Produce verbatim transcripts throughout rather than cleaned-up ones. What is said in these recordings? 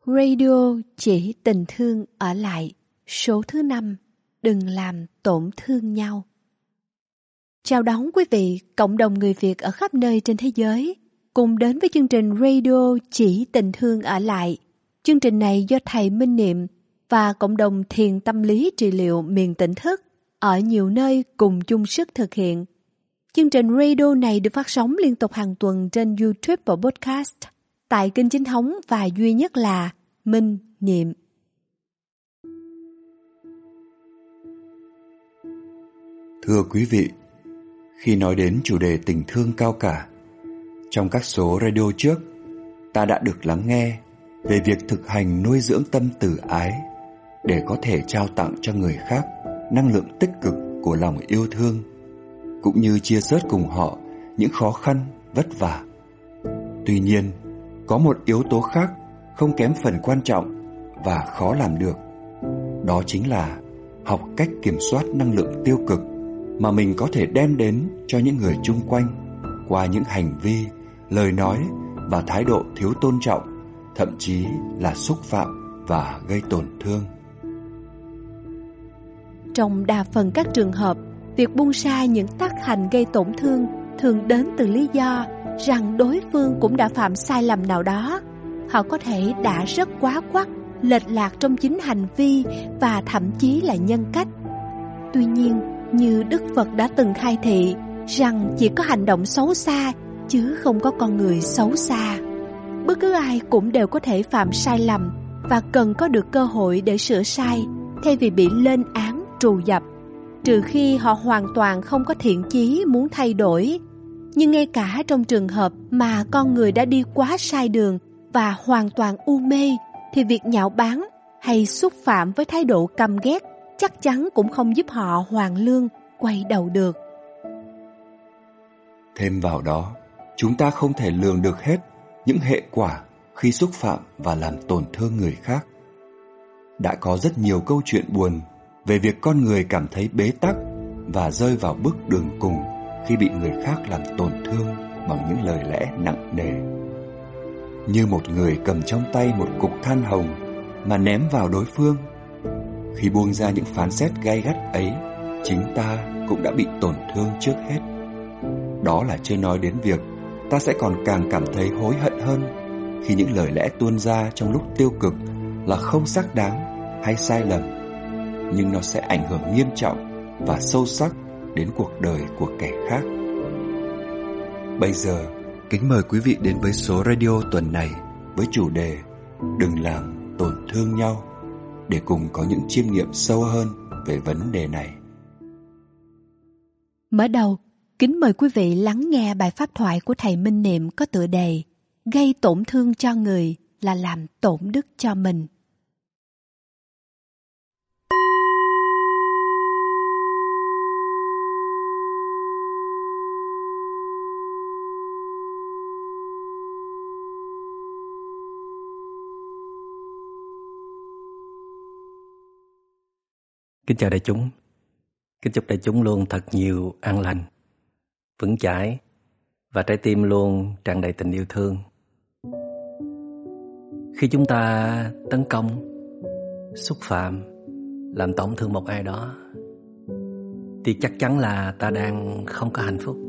Radio chỉ tình thương ở lại, số thứ năm, đừng làm tổn thương nhau. Chào đón quý vị, cộng đồng người Việt ở khắp nơi trên thế giới, cùng đến với chương trình Radio chỉ tình thương ở lại. Chương trình này do Thầy Minh Niệm và cộng đồng thiền tâm lý trị liệu miền tỉnh thức ở nhiều nơi cùng chung sức thực hiện. Chương trình radio này được phát sóng liên tục hàng tuần trên YouTube và podcast tại kênh chính thống và duy nhất là Minh Niệm. Thưa quý vị, khi nói đến chủ đề tình thương cao cả, trong các số radio trước, ta đã được lắng nghe về việc thực hành nuôi dưỡng tâm từ ái để có thể trao tặng cho người khác năng lượng tích cực của lòng yêu thương, cũng như chia sớt cùng họ những khó khăn, vất vả. Tuy nhiên, có một yếu tố khác không kém phần quan trọng và khó làm được. Đó chính là học cách kiểm soát năng lượng tiêu cực mà mình có thể đem đến cho những người chung quanh qua những hành vi, lời nói và thái độ thiếu tôn trọng, thậm chí là xúc phạm và gây tổn thương. Trong đa phần các trường hợp, việc buông xa những tác hành gây tổn thương thường đến từ lý do rằng đối phương cũng đã phạm sai lầm nào đó. Họ có thể đã rất quá quắt, lệch lạc trong chính hành vi và thậm chí là nhân cách. Tuy nhiên, như Đức Phật đã từng khai thị rằng chỉ có hành động xấu xa chứ không có con người xấu xa. Bất cứ ai cũng đều có thể phạm sai lầm và cần có được cơ hội để sửa sai thay vì bị lên án trù dập, trừ khi họ hoàn toàn không có thiện chí muốn thay đổi. Nhưng ngay cả trong trường hợp mà con người đã đi quá sai đường và hoàn toàn u mê, thì việc nhạo báng hay xúc phạm với thái độ căm ghét chắc chắn cũng không giúp họ hoàn lương, quay đầu được. Thêm vào đó, chúng ta không thể lường được hết những hệ quả khi xúc phạm và làm tổn thương người khác. Đã có rất nhiều câu chuyện buồn về việc con người cảm thấy bế tắc và rơi vào bước đường cùng khi bị người khác làm tổn thương bằng những lời lẽ nặng nề. Như một người cầm trong tay một cục than hồng mà ném vào đối phương. Khi buông ra những phán xét gay gắt ấy, chính ta cũng đã bị tổn thương trước hết. Đó là chưa nói đến việc ta sẽ còn càng cảm thấy hối hận hơn khi những lời lẽ tuôn ra trong lúc tiêu cực là không xác đáng hay sai lầm, nhưng nó sẽ ảnh hưởng nghiêm trọng và sâu sắc đến cuộc đời của kẻ khác. Bây giờ, kính mời quý vị đến với số radio tuần này với chủ đề Đừng làm tổn thương nhau, để cùng có những chiêm nghiệm sâu hơn về vấn đề này. Mở đầu, kính mời quý vị lắng nghe bài pháp thoại của Thầy Minh Niệm có tựa đề Gây tổn thương cho người là làm tổn đức cho mình. Kính chào đại chúng. Kính chúc đại chúng luôn thật nhiều an lành, vững chãi và trái tim luôn tràn đầy tình yêu thương. Khi chúng ta tấn công, xúc phạm, làm tổn thương một ai đó, thì chắc chắn là ta đang không có hạnh phúc.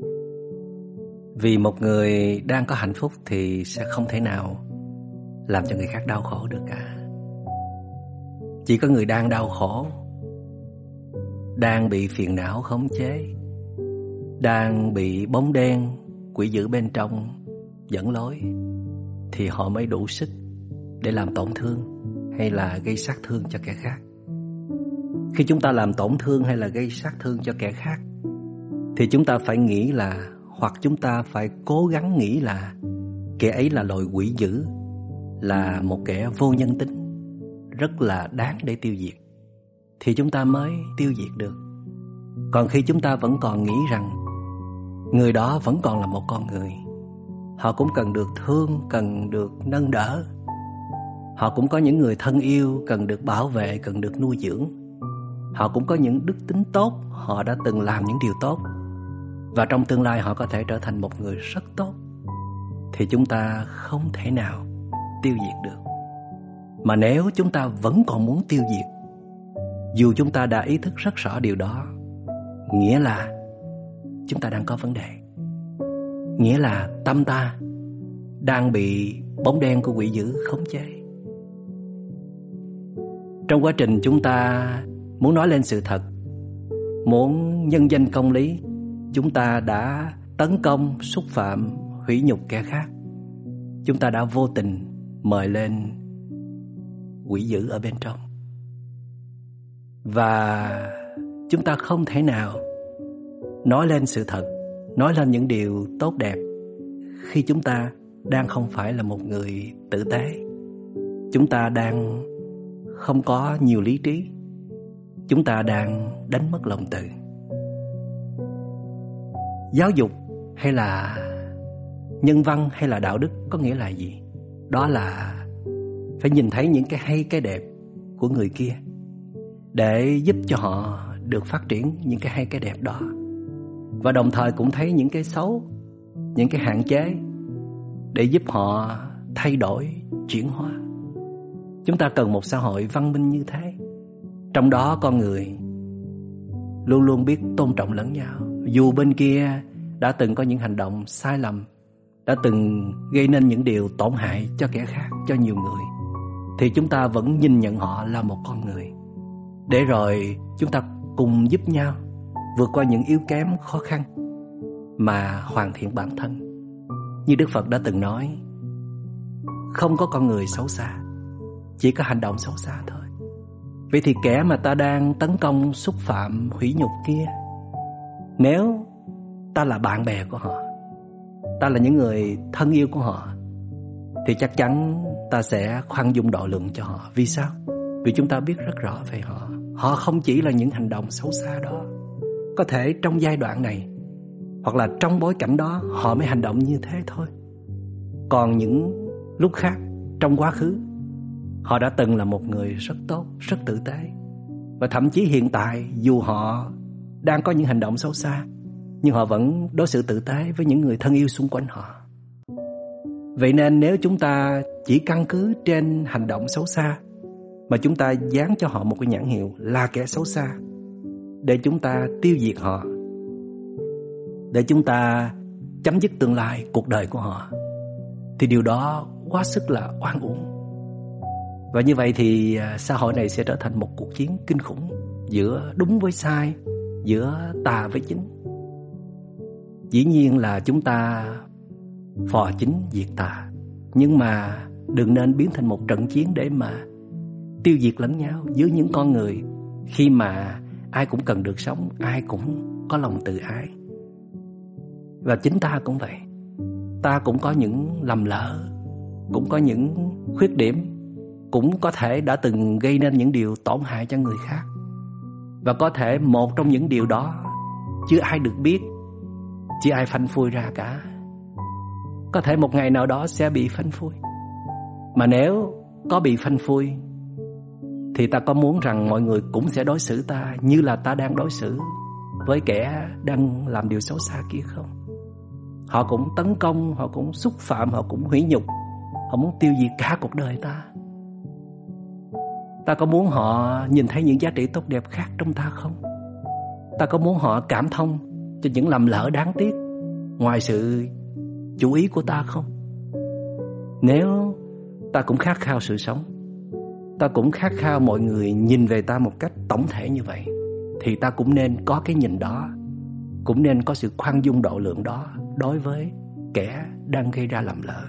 Vì một người đang có hạnh phúc thì sẽ không thể nào làm cho người khác đau khổ được cả. Chỉ có người đang đau khổ, đang bị phiền não khống chế, đang bị bóng đen, quỷ dữ bên trong dẫn lối, thì họ mới đủ sức để làm tổn thương hay là gây sát thương cho kẻ khác. Khi chúng ta làm tổn thương hay là gây sát thương cho kẻ khác, thì chúng ta phải nghĩ là, hoặc chúng ta phải cố gắng nghĩ là kẻ ấy là loài quỷ dữ, là một kẻ vô nhân tính, rất là đáng để tiêu diệt, thì chúng ta mới tiêu diệt được. Còn khi chúng ta vẫn còn nghĩ rằng người đó vẫn còn là một con người, họ cũng cần được thương, cần được nâng đỡ, họ cũng có những người thân yêu cần được bảo vệ, cần được nuôi dưỡng, họ cũng có những đức tính tốt, họ đã từng làm những điều tốt và trong tương lai họ có thể trở thành một người rất tốt, thì chúng ta không thể nào tiêu diệt được. Mà nếu chúng ta vẫn còn muốn tiêu diệt, dù chúng ta đã ý thức rất rõ điều đó, nghĩa là chúng ta đang có vấn đề. Nghĩa là tâm ta đang bị bóng đen của quỷ dữ khống chế. Trong quá trình chúng ta muốn nói lên sự thật, muốn nhân danh công lý, chúng ta đã tấn công, xúc phạm, hủy nhục kẻ khác. Chúng ta đã vô tình mời lên quỷ dữ ở bên trong. Và chúng ta không thể nào nói lên sự thật, nói lên những điều tốt đẹp khi chúng ta đang không phải là một người tử tế. Chúng ta đang không có nhiều lý trí. Chúng ta đang đánh mất lòng từ. Giáo dục hay là nhân văn hay là đạo đức có nghĩa là gì? Đó là phải nhìn thấy những cái hay cái đẹp của người kia để giúp cho họ được phát triển những cái hay cái đẹp đó. Và đồng thời cũng thấy những cái xấu, những cái hạn chế để giúp họ thay đổi, chuyển hóa. Chúng ta cần một xã hội văn minh như thế. Trong đó con người luôn luôn biết tôn trọng lẫn nhau. Dù bên kia đã từng có những hành động sai lầm, đã từng gây nên những điều tổn hại cho kẻ khác, cho nhiều người, thì chúng ta vẫn nhìn nhận họ là một con người. Để rồi chúng ta cùng giúp nhau vượt qua những yếu kém khó khăn mà hoàn thiện bản thân. Như Đức Phật đã từng nói, không có con người xấu xa, chỉ có hành động xấu xa thôi. Vậy thì kẻ mà ta đang tấn công, xúc phạm, hủy nhục kia, nếu ta là bạn bè của họ, ta là những người thân yêu của họ, thì chắc chắn ta sẽ khoan dung độ lượng cho họ. Vì sao? Vì chúng ta biết rất rõ về họ. Họ không chỉ là những hành động xấu xa đó. Có thể trong giai đoạn này hoặc là trong bối cảnh đó họ mới hành động như thế thôi. Còn những lúc khác trong quá khứ, họ đã từng là một người rất tốt, rất tử tế. Và thậm chí hiện tại, dù họ đang có những hành động xấu xa, nhưng họ vẫn đối xử tử tế với những người thân yêu xung quanh họ. Vậy nên nếu chúng ta chỉ căn cứ trên hành động xấu xa mà chúng ta dán cho họ một cái nhãn hiệu là kẻ xấu xa, để chúng ta tiêu diệt họ, để chúng ta chấm dứt tương lai, cuộc đời của họ, thì điều đó quá sức là oan uổng. Và như vậy thì xã hội này sẽ trở thành một cuộc chiến kinh khủng giữa đúng với sai, giữa tà với chính. Dĩ nhiên là chúng ta phò chính diệt tà, nhưng mà đừng nên biến thành một trận chiến để mà tiêu diệt lẫn nhau giữa những con người, khi mà ai cũng cần được sống, ai cũng có lòng tự ái. Và chính ta cũng vậy. Ta cũng có những lầm lỡ, cũng có những khuyết điểm, cũng có thể đã từng gây nên những điều tổn hại cho người khác. Và có thể một trong những điều đó chưa ai được biết, chưa ai phanh phui ra cả. Có thể một ngày nào đó sẽ bị phanh phui. Mà nếu có bị phanh phui, thì ta có muốn rằng mọi người cũng sẽ đối xử ta như là ta đang đối xử với kẻ đang làm điều xấu xa kia không? Họ cũng tấn công, họ cũng xúc phạm, họ cũng hủy nhục, họ muốn tiêu diệt cả cuộc đời ta. Ta có muốn họ nhìn thấy những giá trị tốt đẹp khác trong ta không? Ta có muốn họ cảm thông cho những lầm lỡ đáng tiếc ngoài sự chú ý của ta không? Nếu ta cũng khát khao sự sống, ta cũng khát khao mọi người nhìn về ta một cách tổng thể như vậy, thì ta cũng nên có cái nhìn đó, cũng nên có sự khoan dung độ lượng đó đối với kẻ đang gây ra lầm lỡ.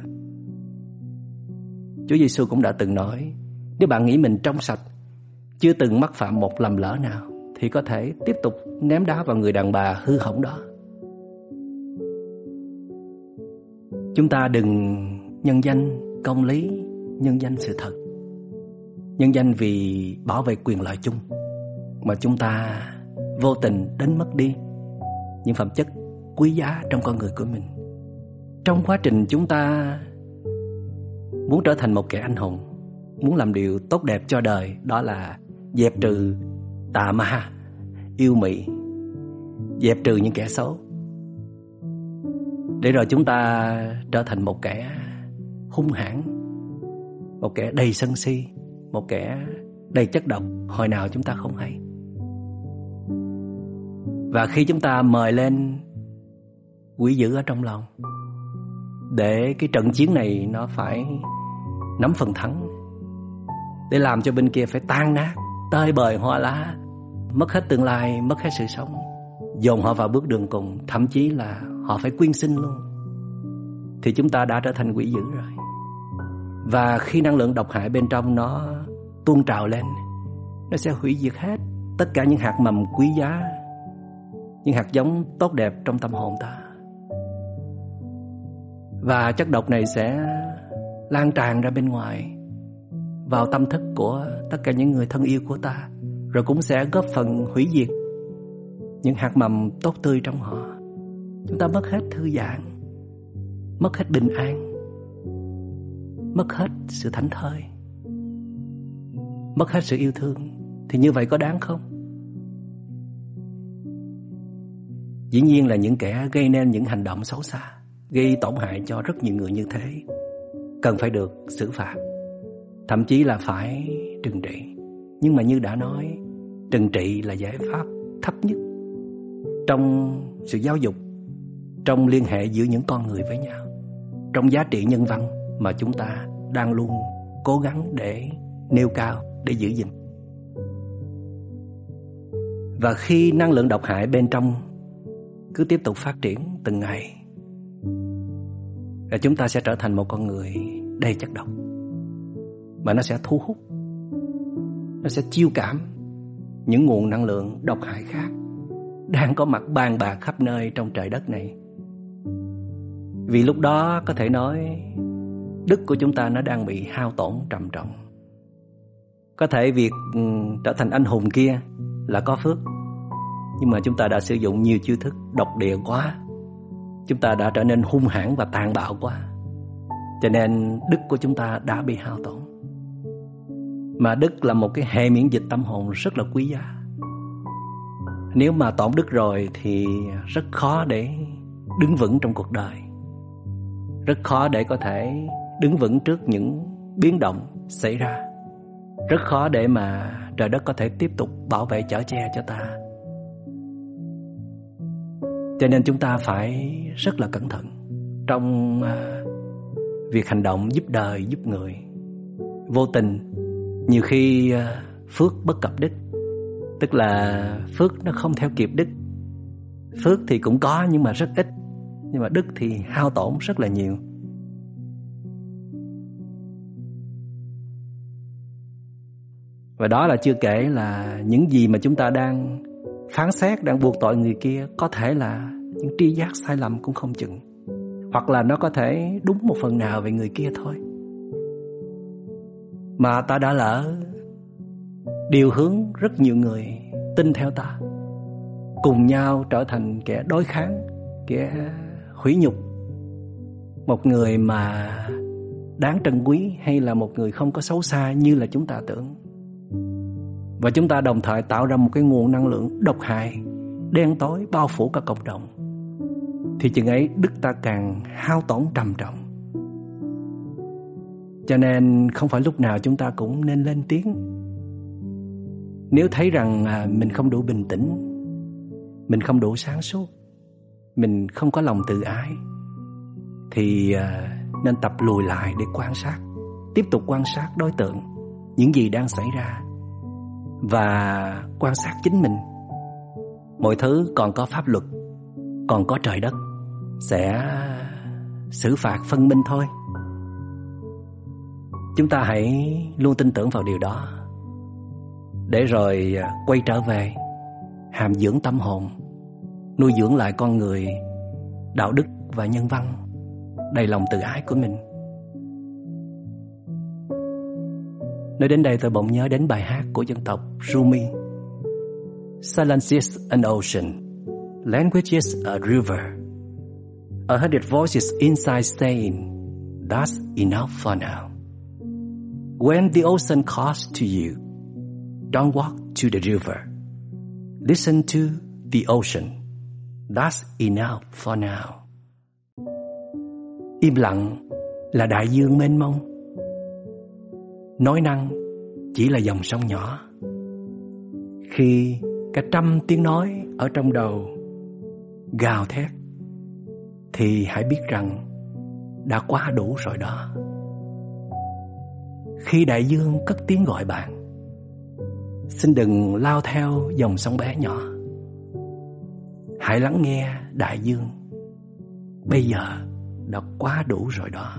Chúa Giêsu cũng đã từng nói, nếu bạn nghĩ mình trong sạch, chưa từng mắc phạm một lầm lỡ nào, thì có thể tiếp tục ném đá vào người đàn bà hư hỏng đó. Chúng ta đừng nhân danh công lý, nhân danh sự thật, nhân danh vì bảo vệ quyền lợi chung, mà chúng ta vô tình đánh mất đi những phẩm chất quý giá trong con người của mình. Trong quá trình chúng ta muốn trở thành một kẻ anh hùng, muốn làm điều tốt đẹp cho đời, đó là dẹp trừ tà ma, yêu mị, dẹp trừ những kẻ xấu, để rồi chúng ta trở thành một kẻ hung hãn, một kẻ đầy sân si, một kẻ đầy chất độc hồi nào chúng ta không hay. Và khi chúng ta mời lên quỷ dữ ở trong lòng để cái trận chiến này nó phải nắm phần thắng, để làm cho bên kia phải tan nát, tơi bời hoa lá, mất hết tương lai, mất hết sự sống, dồn họ vào bước đường cùng, thậm chí là họ phải quyên sinh luôn, thì chúng ta đã trở thành quỷ dữ rồi. Và khi năng lượng độc hại bên trong nó tuôn trào lên, nó sẽ hủy diệt hết tất cả những hạt mầm quý giá, những hạt giống tốt đẹp trong tâm hồn ta. Và chất độc này sẽ lan tràn ra bên ngoài, vào tâm thức của tất cả những người thân yêu của ta, rồi cũng sẽ góp phần hủy diệt những hạt mầm tốt tươi trong họ. Chúng ta mất hết thư giãn, mất hết bình an, mất hết sự thảnh thơi, mất hết sự yêu thương. Thì như vậy có đáng không? Dĩ nhiên là những kẻ gây nên những hành động xấu xa, gây tổn hại cho rất nhiều người như thế, cần phải được xử phạt, thậm chí là phải trừng trị. Nhưng mà như đã nói, trừng trị là giải pháp thấp nhất trong sự giáo dục, trong liên hệ giữa những con người với nhau, trong giá trị nhân văn mà chúng ta đang luôn cố gắng để nêu cao, để giữ gìn. Và khi năng lượng độc hại bên trong cứ tiếp tục phát triển từng ngày, là chúng ta sẽ trở thành một con người đầy chất độc, mà nó sẽ thu hút, nó sẽ chiêu cảm những nguồn năng lượng độc hại khác đang có mặt bàn bạc khắp nơi trong trời đất này. Vì lúc đó có thể nói đức của chúng ta nó đang bị hao tổn trầm trọng. Có thể việc um, trở thành anh hùng kia là có phước, nhưng mà chúng ta đã sử dụng nhiều chiêu thức độc địa quá, chúng ta đã trở nên hung hãn và tàn bạo quá, cho nên đức của chúng ta đã bị hao tổn. Mà đức là một cái hệ miễn dịch tâm hồn rất là quý giá. Nếu mà tổn đức rồi thì rất khó để đứng vững trong cuộc đời, rất khó để có thể đứng vững trước những biến động xảy ra, rất khó để mà trời đất có thể tiếp tục bảo vệ chở che cho ta. Cho nên chúng ta phải rất là cẩn thận trong uh, việc hành động giúp đời, giúp người. Vô tình nhiều khi uh, phước bất cập đức, tức là phước nó không theo kịp đức. Phước thì cũng có nhưng mà rất ít, nhưng mà đức thì hao tổn rất là nhiều. Và đó là chưa kể là những gì mà chúng ta đang phán xét, đang buộc tội người kia, có thể là những tri giác sai lầm cũng không chừng, hoặc là nó có thể đúng một phần nào về người kia thôi, mà ta đã lỡ điều hướng rất nhiều người tin theo ta, cùng nhau trở thành kẻ đối kháng, kẻ hủy nhục một người mà đáng trân quý, hay là một người không có xấu xa như là chúng ta tưởng. Và chúng ta đồng thời tạo ra một cái nguồn năng lượng độc hại, đen tối bao phủ cả cộng đồng, thì chừng ấy đức ta càng hao tổn trầm trọng. Cho nên không phải lúc nào chúng ta cũng nên lên tiếng. Nếu thấy rằng mình không đủ bình tĩnh, mình không đủ sáng suốt, mình không có lòng tự ái, thì nên tập lùi lại để quan sát, tiếp tục quan sát đối tượng, những gì đang xảy ra, và quan sát chính mình. Mọi thứ còn có pháp luật, còn có trời đất sẽ xử phạt phân minh thôi. Chúng ta hãy luôn tin tưởng vào điều đó, để rồi quay trở về hàm dưỡng tâm hồn, nuôi dưỡng lại con người đạo đức và nhân văn, đầy lòng tự ái của mình. Nói đến đây tôi bỗng nhớ đến bài hát của dân tộc Rumi. Silence is an ocean, language is a river. A hundred voices inside saying, that's enough for now. When the ocean calls to you, don't walk to the river. Listen to the ocean. That's enough for now. Im lặng là đại dương mênh mông. Nói năng chỉ là dòng sông nhỏ. Khi cả trăm tiếng nói ở trong đầu gào thét, thì hãy biết rằng đã quá đủ rồi đó. Khi đại dương cất tiếng gọi bạn, xin đừng lao theo dòng sông bé nhỏ. Hãy lắng nghe đại dương, bây giờ đã quá đủ rồi đó.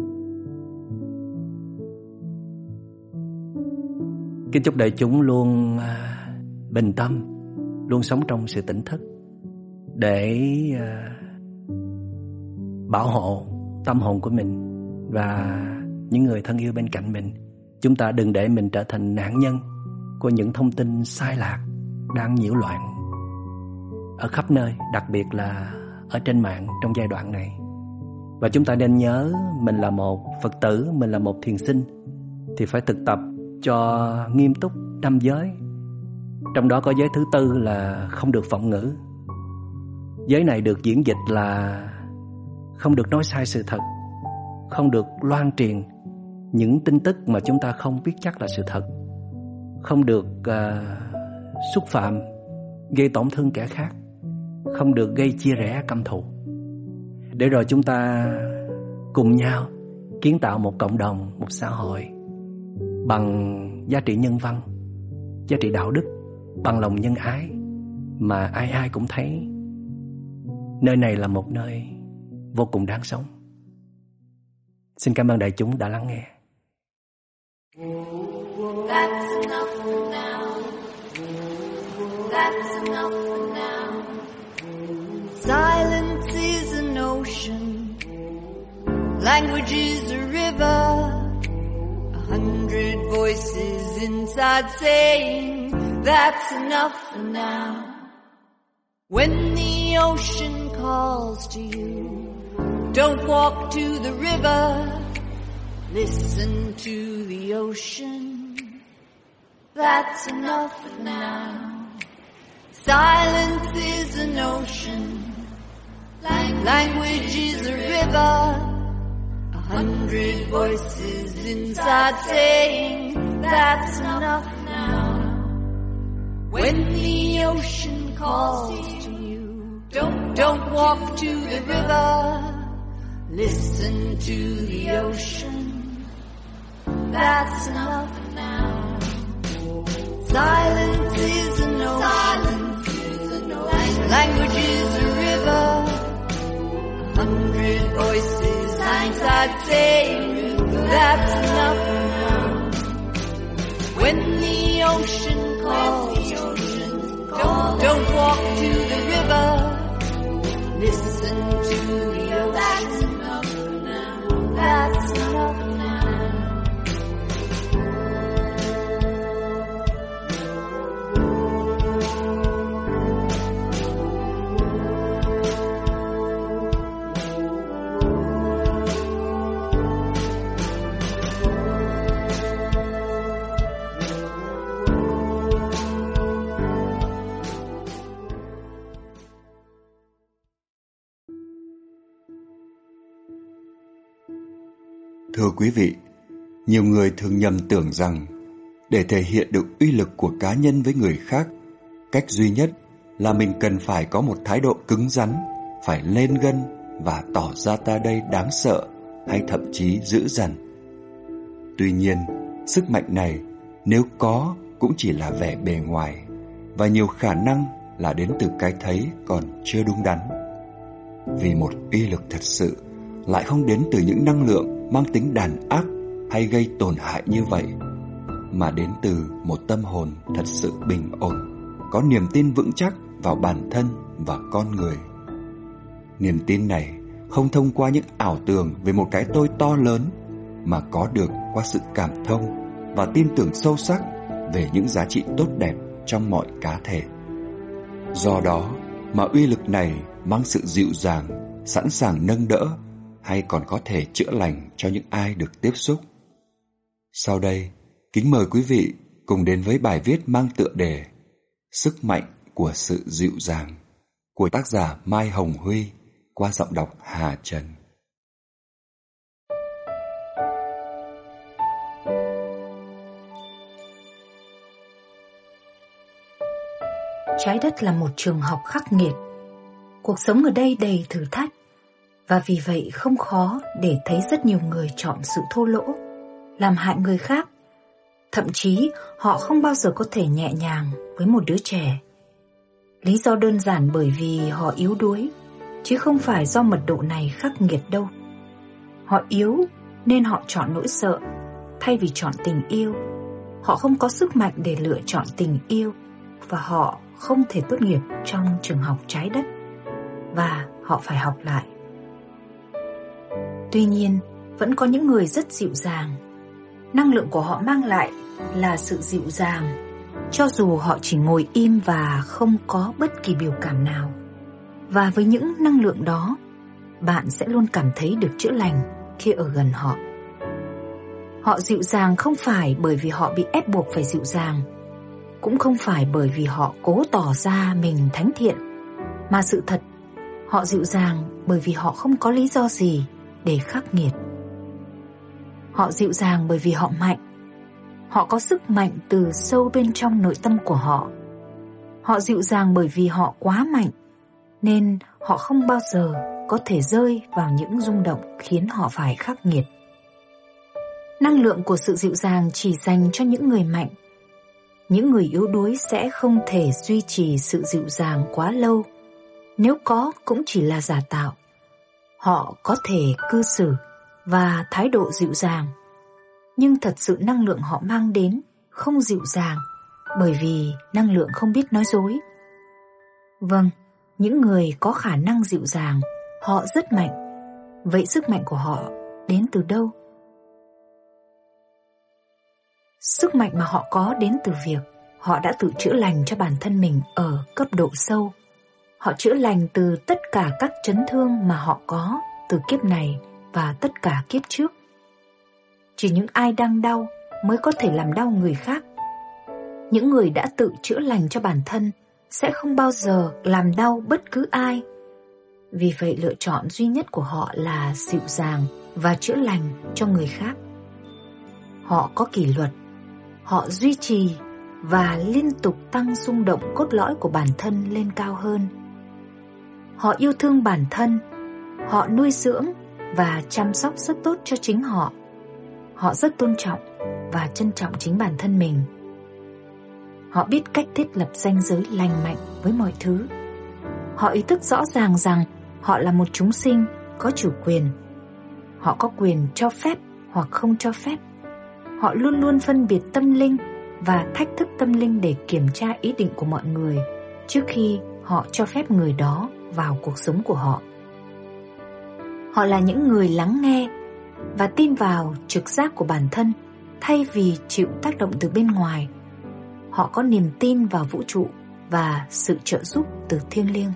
Kính chúc đại chúng luôn à, bình tâm, luôn sống trong sự tỉnh thức, để à, bảo hộ tâm hồn của mình và những người thân yêu bên cạnh mình. Chúng ta đừng để mình trở thành nạn nhân của những thông tin sai lạc đang nhiễu loạn ở khắp nơi, đặc biệt là ở trên mạng trong giai đoạn này. Và chúng ta nên nhớ, mình là một Phật tử, mình là một thiền sinh, thì phải thực tập cho nghiêm túc năm giới. Trong đó có giới thứ tư là không được vọng ngữ. Giới này được diễn dịch là không được nói sai sự thật, không được loan truyền những tin tức mà chúng ta không biết chắc là sự thật, không được uh, xúc phạm, gây tổn thương kẻ khác, không được gây chia rẽ căm thù. Để rồi chúng ta cùng nhau kiến tạo một cộng đồng, một xã hội bằng giá trị nhân văn, giá trị đạo đức, bằng lòng nhân ái, mà ai ai cũng thấy nơi này là một nơi vô cùng đáng sống. Xin cảm ơn đại chúng đã lắng nghe. That's enough for now. That's enough for now. Silence is an ocean. Language is a river. A hundred voices inside saying that's enough for now. When the ocean calls to you, don't walk to the river. Listen to the ocean. That's enough for now. Silence is an ocean. Language is a river. A hundred voices inside saying that's enough now. When the ocean calls to you, don't, don't walk to the river. Listen to the ocean. That's enough now. Silence is an ocean. Language is a river. A hundred voices inside saying that's enough now. When the ocean calls, don't, don't walk to the river. Listen to the ocean. That's enough now. That's enough now. Thưa quý vị, nhiều người thường nhầm tưởng rằng để thể hiện được uy lực của cá nhân với người khác, cách duy nhất là mình cần phải có một thái độ cứng rắn, phải lên gân và tỏ ra ta đây đáng sợ hay thậm chí dữ dằn. Tuy nhiên, sức mạnh này nếu có cũng chỉ là vẻ bề ngoài và nhiều khả năng là đến từ cái thấy còn chưa đúng đắn. Vì một uy lực thật sự lại không đến từ những năng lượng mang tính đàn áp hay gây tổn hại như vậy, mà đến từ một tâm hồn thật sự bình ổn, có niềm tin vững chắc vào bản thân và con người. Niềm tin này không thông qua những ảo tưởng về một cái tôi to lớn, mà có được qua sự cảm thông và tin tưởng sâu sắc về những giá trị tốt đẹp trong mọi cá thể. Do đó mà uy lực này mang sự dịu dàng, sẵn sàng nâng đỡ hay còn có thể chữa lành cho những ai được tiếp xúc. Sau đây, kính mời quý vị cùng đến với bài viết mang tựa đề Sức mạnh của sự dịu dàng của tác giả Mai Hồng Huy qua giọng đọc Hà Trần. Trái đất là một trường học khắc nghiệt. Cuộc sống ở đây đầy thử thách, và vì vậy không khó để thấy rất nhiều người chọn sự thô lỗ, làm hại người khác. Thậm chí họ không bao giờ có thể nhẹ nhàng với một đứa trẻ. Lý do đơn giản bởi vì họ yếu đuối, chứ không phải do mật độ này khắc nghiệt đâu. Họ yếu nên họ chọn nỗi sợ thay vì chọn tình yêu. Họ không có sức mạnh để lựa chọn tình yêu, và họ không thể tốt nghiệp trong trường học trái đất, và họ phải học lại. Tuy nhiên, vẫn có những người rất dịu dàng. Năng lượng của họ mang lại là sự dịu dàng, cho dù họ chỉ ngồi im và không có bất kỳ biểu cảm nào. Và với những năng lượng đó, bạn sẽ luôn cảm thấy được chữa lành khi ở gần họ. Họ dịu dàng không phải bởi vì họ bị ép buộc phải dịu dàng, cũng không phải bởi vì họ cố tỏ ra mình thánh thiện, mà sự thật, họ dịu dàng bởi vì họ không có lý do gì để khắc nghiệt. Họ dịu dàng bởi vì họ mạnh. Họ có sức mạnh từ sâu bên trong nội tâm của họ. Họ dịu dàng bởi vì họ quá mạnh, nên họ không bao giờ có thể rơi vào những rung động khiến họ phải khắc nghiệt. Năng lượng của sự dịu dàng chỉ dành cho những người mạnh. Những người yếu đuối sẽ không thể duy trì sự dịu dàng quá lâu. Nếu có, cũng chỉ là giả tạo. Họ có thể cư xử và thái độ dịu dàng, nhưng thật sự năng lượng họ mang đến không dịu dàng, bởi vì năng lượng không biết nói dối. Vâng, những người có khả năng dịu dàng, họ rất mạnh. Vậy sức mạnh của họ đến từ đâu? Sức mạnh mà họ có đến từ việc họ đã tự chữa lành cho bản thân mình ở cấp độ sâu. Họ chữa lành từ tất cả các chấn thương mà họ có từ kiếp này và tất cả kiếp trước. Chỉ những ai đang đau mới có thể làm đau người khác. Những người đã tự chữa lành cho bản thân sẽ không bao giờ làm đau bất cứ ai. Vì vậy lựa chọn duy nhất của họ là dịu dàng và chữa lành cho người khác. Họ có kỷ luật. Họ duy trì và liên tục tăng rung động cốt lõi của bản thân lên cao hơn. Họ yêu thương bản thân. Họ nuôi dưỡng và chăm sóc rất tốt cho chính họ. Họ rất tôn trọng và trân trọng chính bản thân mình. Họ biết cách thiết lập ranh giới lành mạnh với mọi thứ. Họ ý thức rõ ràng rằng họ là một chúng sinh có chủ quyền. Họ có quyền cho phép hoặc không cho phép. Họ luôn luôn phân biệt tâm linh và thách thức tâm linh để kiểm tra ý định của mọi người trước khi họ cho phép người đó vào cuộc sống của họ. Họ là những người lắng nghe và tin vào trực giác của bản thân thay vì chịu tác động từ bên ngoài. Họ có niềm tin vào vũ trụ và sự trợ giúp từ thiêng liêng.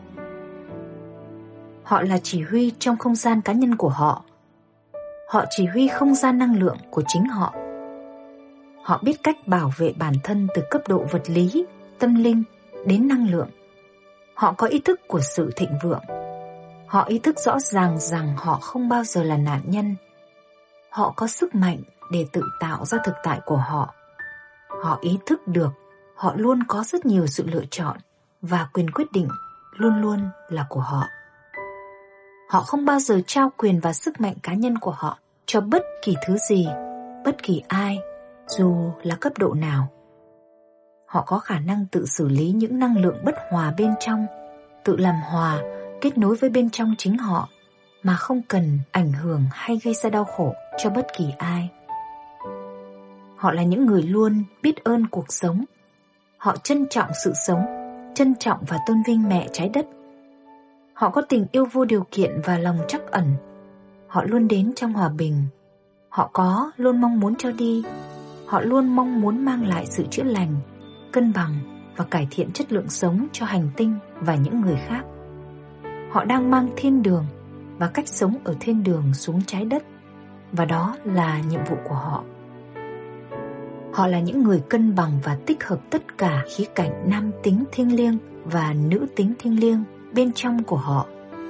Họ là chỉ huy trong không gian cá nhân của họ. Họ chỉ huy không gian năng lượng của chính họ. Họ biết cách bảo vệ bản thân từ cấp độ vật lý, tâm linh đến năng lượng. Họ có ý thức của sự thịnh vượng. Họ ý thức rõ ràng rằng họ không bao giờ là nạn nhân. Họ có sức mạnh để tự tạo ra thực tại của họ. Họ ý thức được họ luôn có rất nhiều sự lựa chọn và quyền quyết định luôn luôn là của họ. Họ không bao giờ trao quyền và sức mạnh cá nhân của họ cho bất kỳ thứ gì, bất kỳ ai, dù là cấp độ nào. Họ có khả năng tự xử lý những năng lượng bất hòa bên trong, tự làm hòa, kết nối với bên trong chính họ, mà không cần ảnh hưởng hay gây ra đau khổ cho bất kỳ ai. Họ là những người luôn biết ơn cuộc sống. Họ trân trọng sự sống, trân trọng và tôn vinh mẹ trái đất. Họ có tình yêu vô điều kiện và lòng trắc ẩn. Họ luôn đến trong hòa bình. Họ có luôn mong muốn cho đi. Họ luôn mong muốn mang lại sự chữa lành, cân bằng và cải thiện chất lượng sống cho hành tinh và những người khác. Họ đang mang thiên đường và cách sống ở thiên đường xuống trái đất, và đó là nhiệm vụ của họ. Họ là những người cân bằng và tích hợp tất cả khía cạnh nam tính thiêng liêng và nữ tính thiêng liêng bên trong của họ.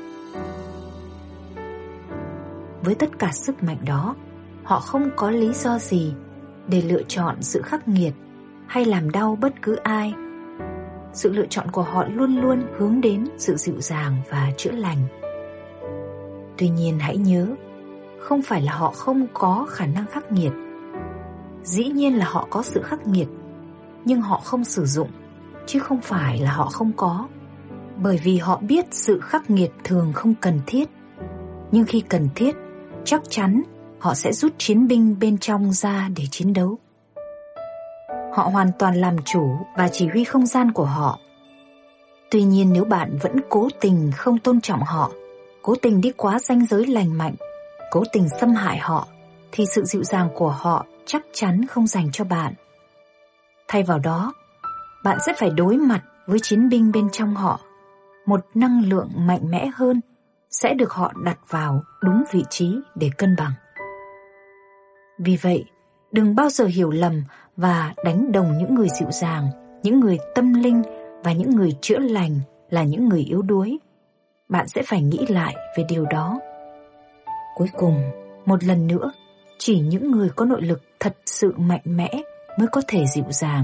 Với tất cả sức mạnh đó, họ không có lý do gì để lựa chọn sự khắc nghiệt hay làm đau bất cứ ai. sự lựa chọn của họ luôn luôn hướng đến sự dịu dàng và chữa lành. Tuy nhiên hãy nhớ, không phải là họ không có khả năng khắc nghiệt. Dĩ nhiên là họ có sự khắc nghiệt, nhưng họ không sử dụng, chứ không phải là họ không có. Bởi vì họ biết sự khắc nghiệt thường không cần thiết, nhưng khi cần thiết, chắc chắn họ sẽ rút chiến binh bên trong ra để chiến đấu. Họ hoàn toàn làm chủ và chỉ huy không gian của họ. Tuy nhiên nếu bạn vẫn cố tình không tôn trọng họ, cố tình đi quá ranh giới lành mạnh, cố tình xâm hại họ, thì sự dịu dàng của họ chắc chắn không dành cho bạn. Thay vào đó, bạn sẽ phải đối mặt với chiến binh bên trong họ. Một năng lượng mạnh mẽ hơn sẽ được họ đặt vào đúng vị trí để cân bằng. Vì vậy, đừng bao giờ hiểu lầm và đánh đồng những người dịu dàng, những người tâm linh và những người chữa lành là những người yếu đuối. Bạn sẽ phải nghĩ lại về điều đó. Cuối cùng, một lần nữa, chỉ những người có nội lực thật sự mạnh mẽ mới có thể dịu dàng.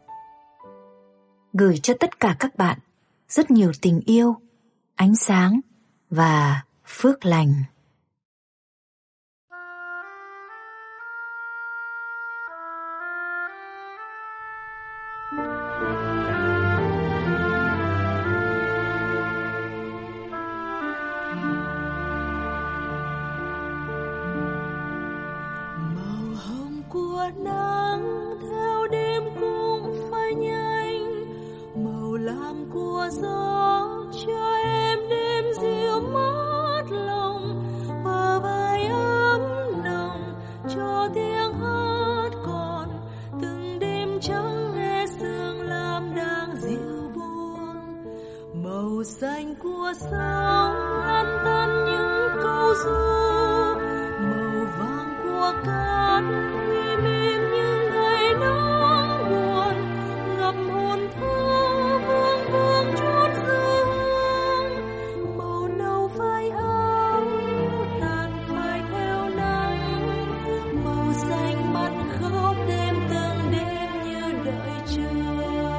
Gửi cho tất cả các bạn rất nhiều tình yêu, ánh sáng và phước lành. Màu hồng của nắng theo đêm cũng phai nhanh, màu lam của gió cho em đêm dịu mát lòng, bờ vai ấm nồng cho tiếng hát còn từng đêm trắng nghe sương lam đang dịu buông. Màu xanh của sóng lăn tăn những câu ru, màu vàng của cát im im những ngày nắng buồn, ngập hồn thơ vương vương chót dư hương. Màu nâu vai áo tàn phai theo nắng, màu xanh mắt khóc đêm từng đêm như đợi chờ.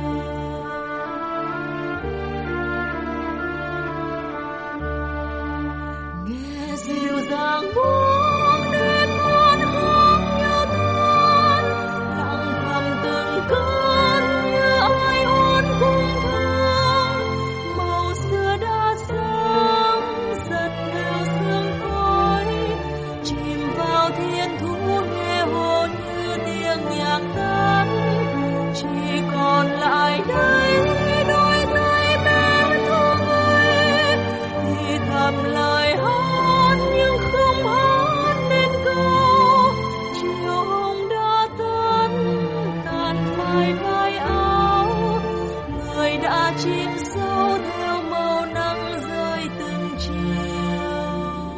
Nghe dịu dàng buông đêm non khóc như than, lặng thầm từng cơn như ai ôn cùng thương. Màu xưa đã sáng dần theo sương khói, chìm vào thiên thu nghe hồn như tiếng nhạc tan. Chỉ còn lại đây đôi tay bé thương ấy, thì thầm lời hát nhưng không hát nên câu. Chiều hồng đã tắt tàn phai vai áo, người đã chìm sâu theo màu nắng rơi từng chiều.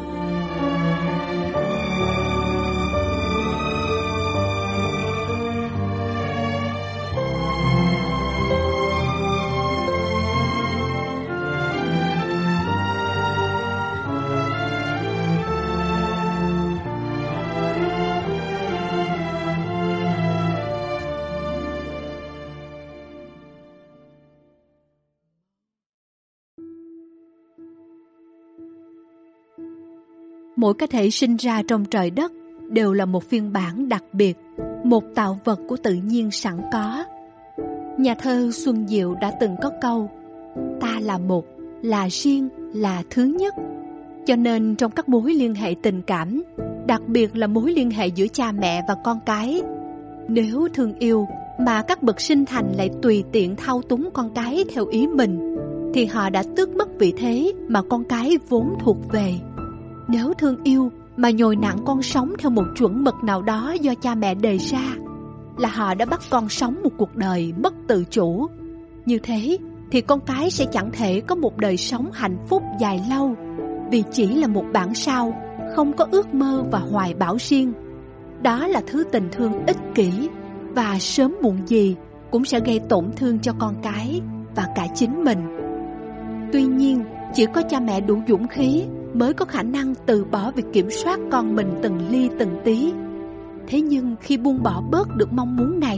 Mỗi cá thể sinh ra trong trời đất đều là một phiên bản đặc biệt, một tạo vật của tự nhiên sẵn có. Nhà thơ Xuân Diệu đã từng có câu: ta là một, là riêng, là thứ nhất. Cho nên trong các mối liên hệ tình cảm, đặc biệt là mối liên hệ giữa cha mẹ và con cái, nếu thương yêu mà các bậc sinh thành lại tùy tiện thao túng con cái theo ý mình, thì họ đã tước mất vị thế mà con cái vốn thuộc về. Nếu thương yêu mà nhồi nặng con sống theo một chuẩn mực nào đó do cha mẹ đề ra, là họ đã bắt con sống một cuộc đời mất tự chủ. Như thế thì con cái sẽ chẳng thể có một đời sống hạnh phúc dài lâu, vì chỉ là một bản sao, không có ước mơ và hoài bão riêng. Đó là thứ tình thương ích kỷ, và sớm muộn gì cũng sẽ gây tổn thương cho con cái và cả chính mình. Tuy nhiên, chỉ có cha mẹ đủ dũng khí mới có khả năng từ bỏ việc kiểm soát con mình từng ly từng tí. Thế nhưng khi buông bỏ bớt được mong muốn này,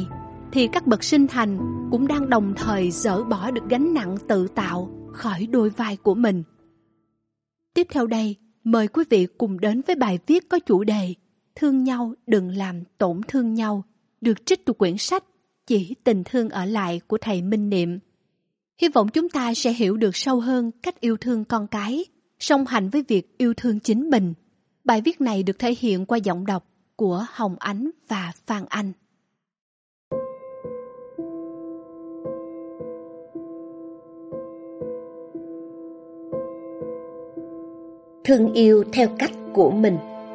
thì các bậc sinh thành cũng đang đồng thời dỡ bỏ được gánh nặng tự tạo khỏi đôi vai của mình. Tiếp theo đây, mời quý vị cùng đến với bài viết có chủ đề Thương nhau đừng làm tổn thương nhau, được trích từ quyển sách Chỉ tình thương ở lại của thầy Minh Niệm. Hy vọng chúng ta sẽ hiểu được sâu hơn cách yêu thương con cái, song hành với việc yêu thương chính mình. Bài viết này được thể hiện qua giọng đọc của Hồng Ánh và Phan Anh. Thương yêu theo cách của mình.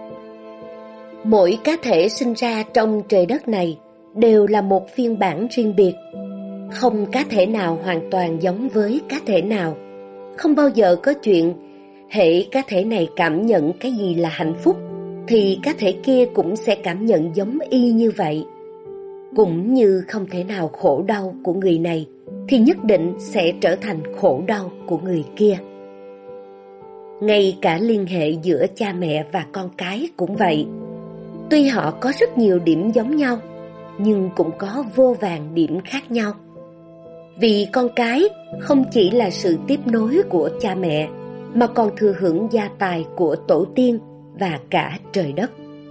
Mỗi cá thể sinh ra trong trời đất này đều là một phiên bản riêng biệt. Không cá thể nào hoàn toàn giống với cá thể nào. Không bao giờ có chuyện hễ cá thể này cảm nhận cái gì là hạnh phúc thì cá thể kia cũng sẽ cảm nhận giống y như vậy. Cũng như không thể nào khổ đau của người này thì nhất định sẽ trở thành khổ đau của người kia. Ngay cả liên hệ giữa cha mẹ và con cái cũng vậy. Tuy họ có rất nhiều điểm giống nhau, nhưng cũng có vô vàn điểm khác nhau. Vì con cái không chỉ là sự tiếp nối của cha mẹ, mà còn thừa hưởng gia tài của tổ tiên và cả trời đất.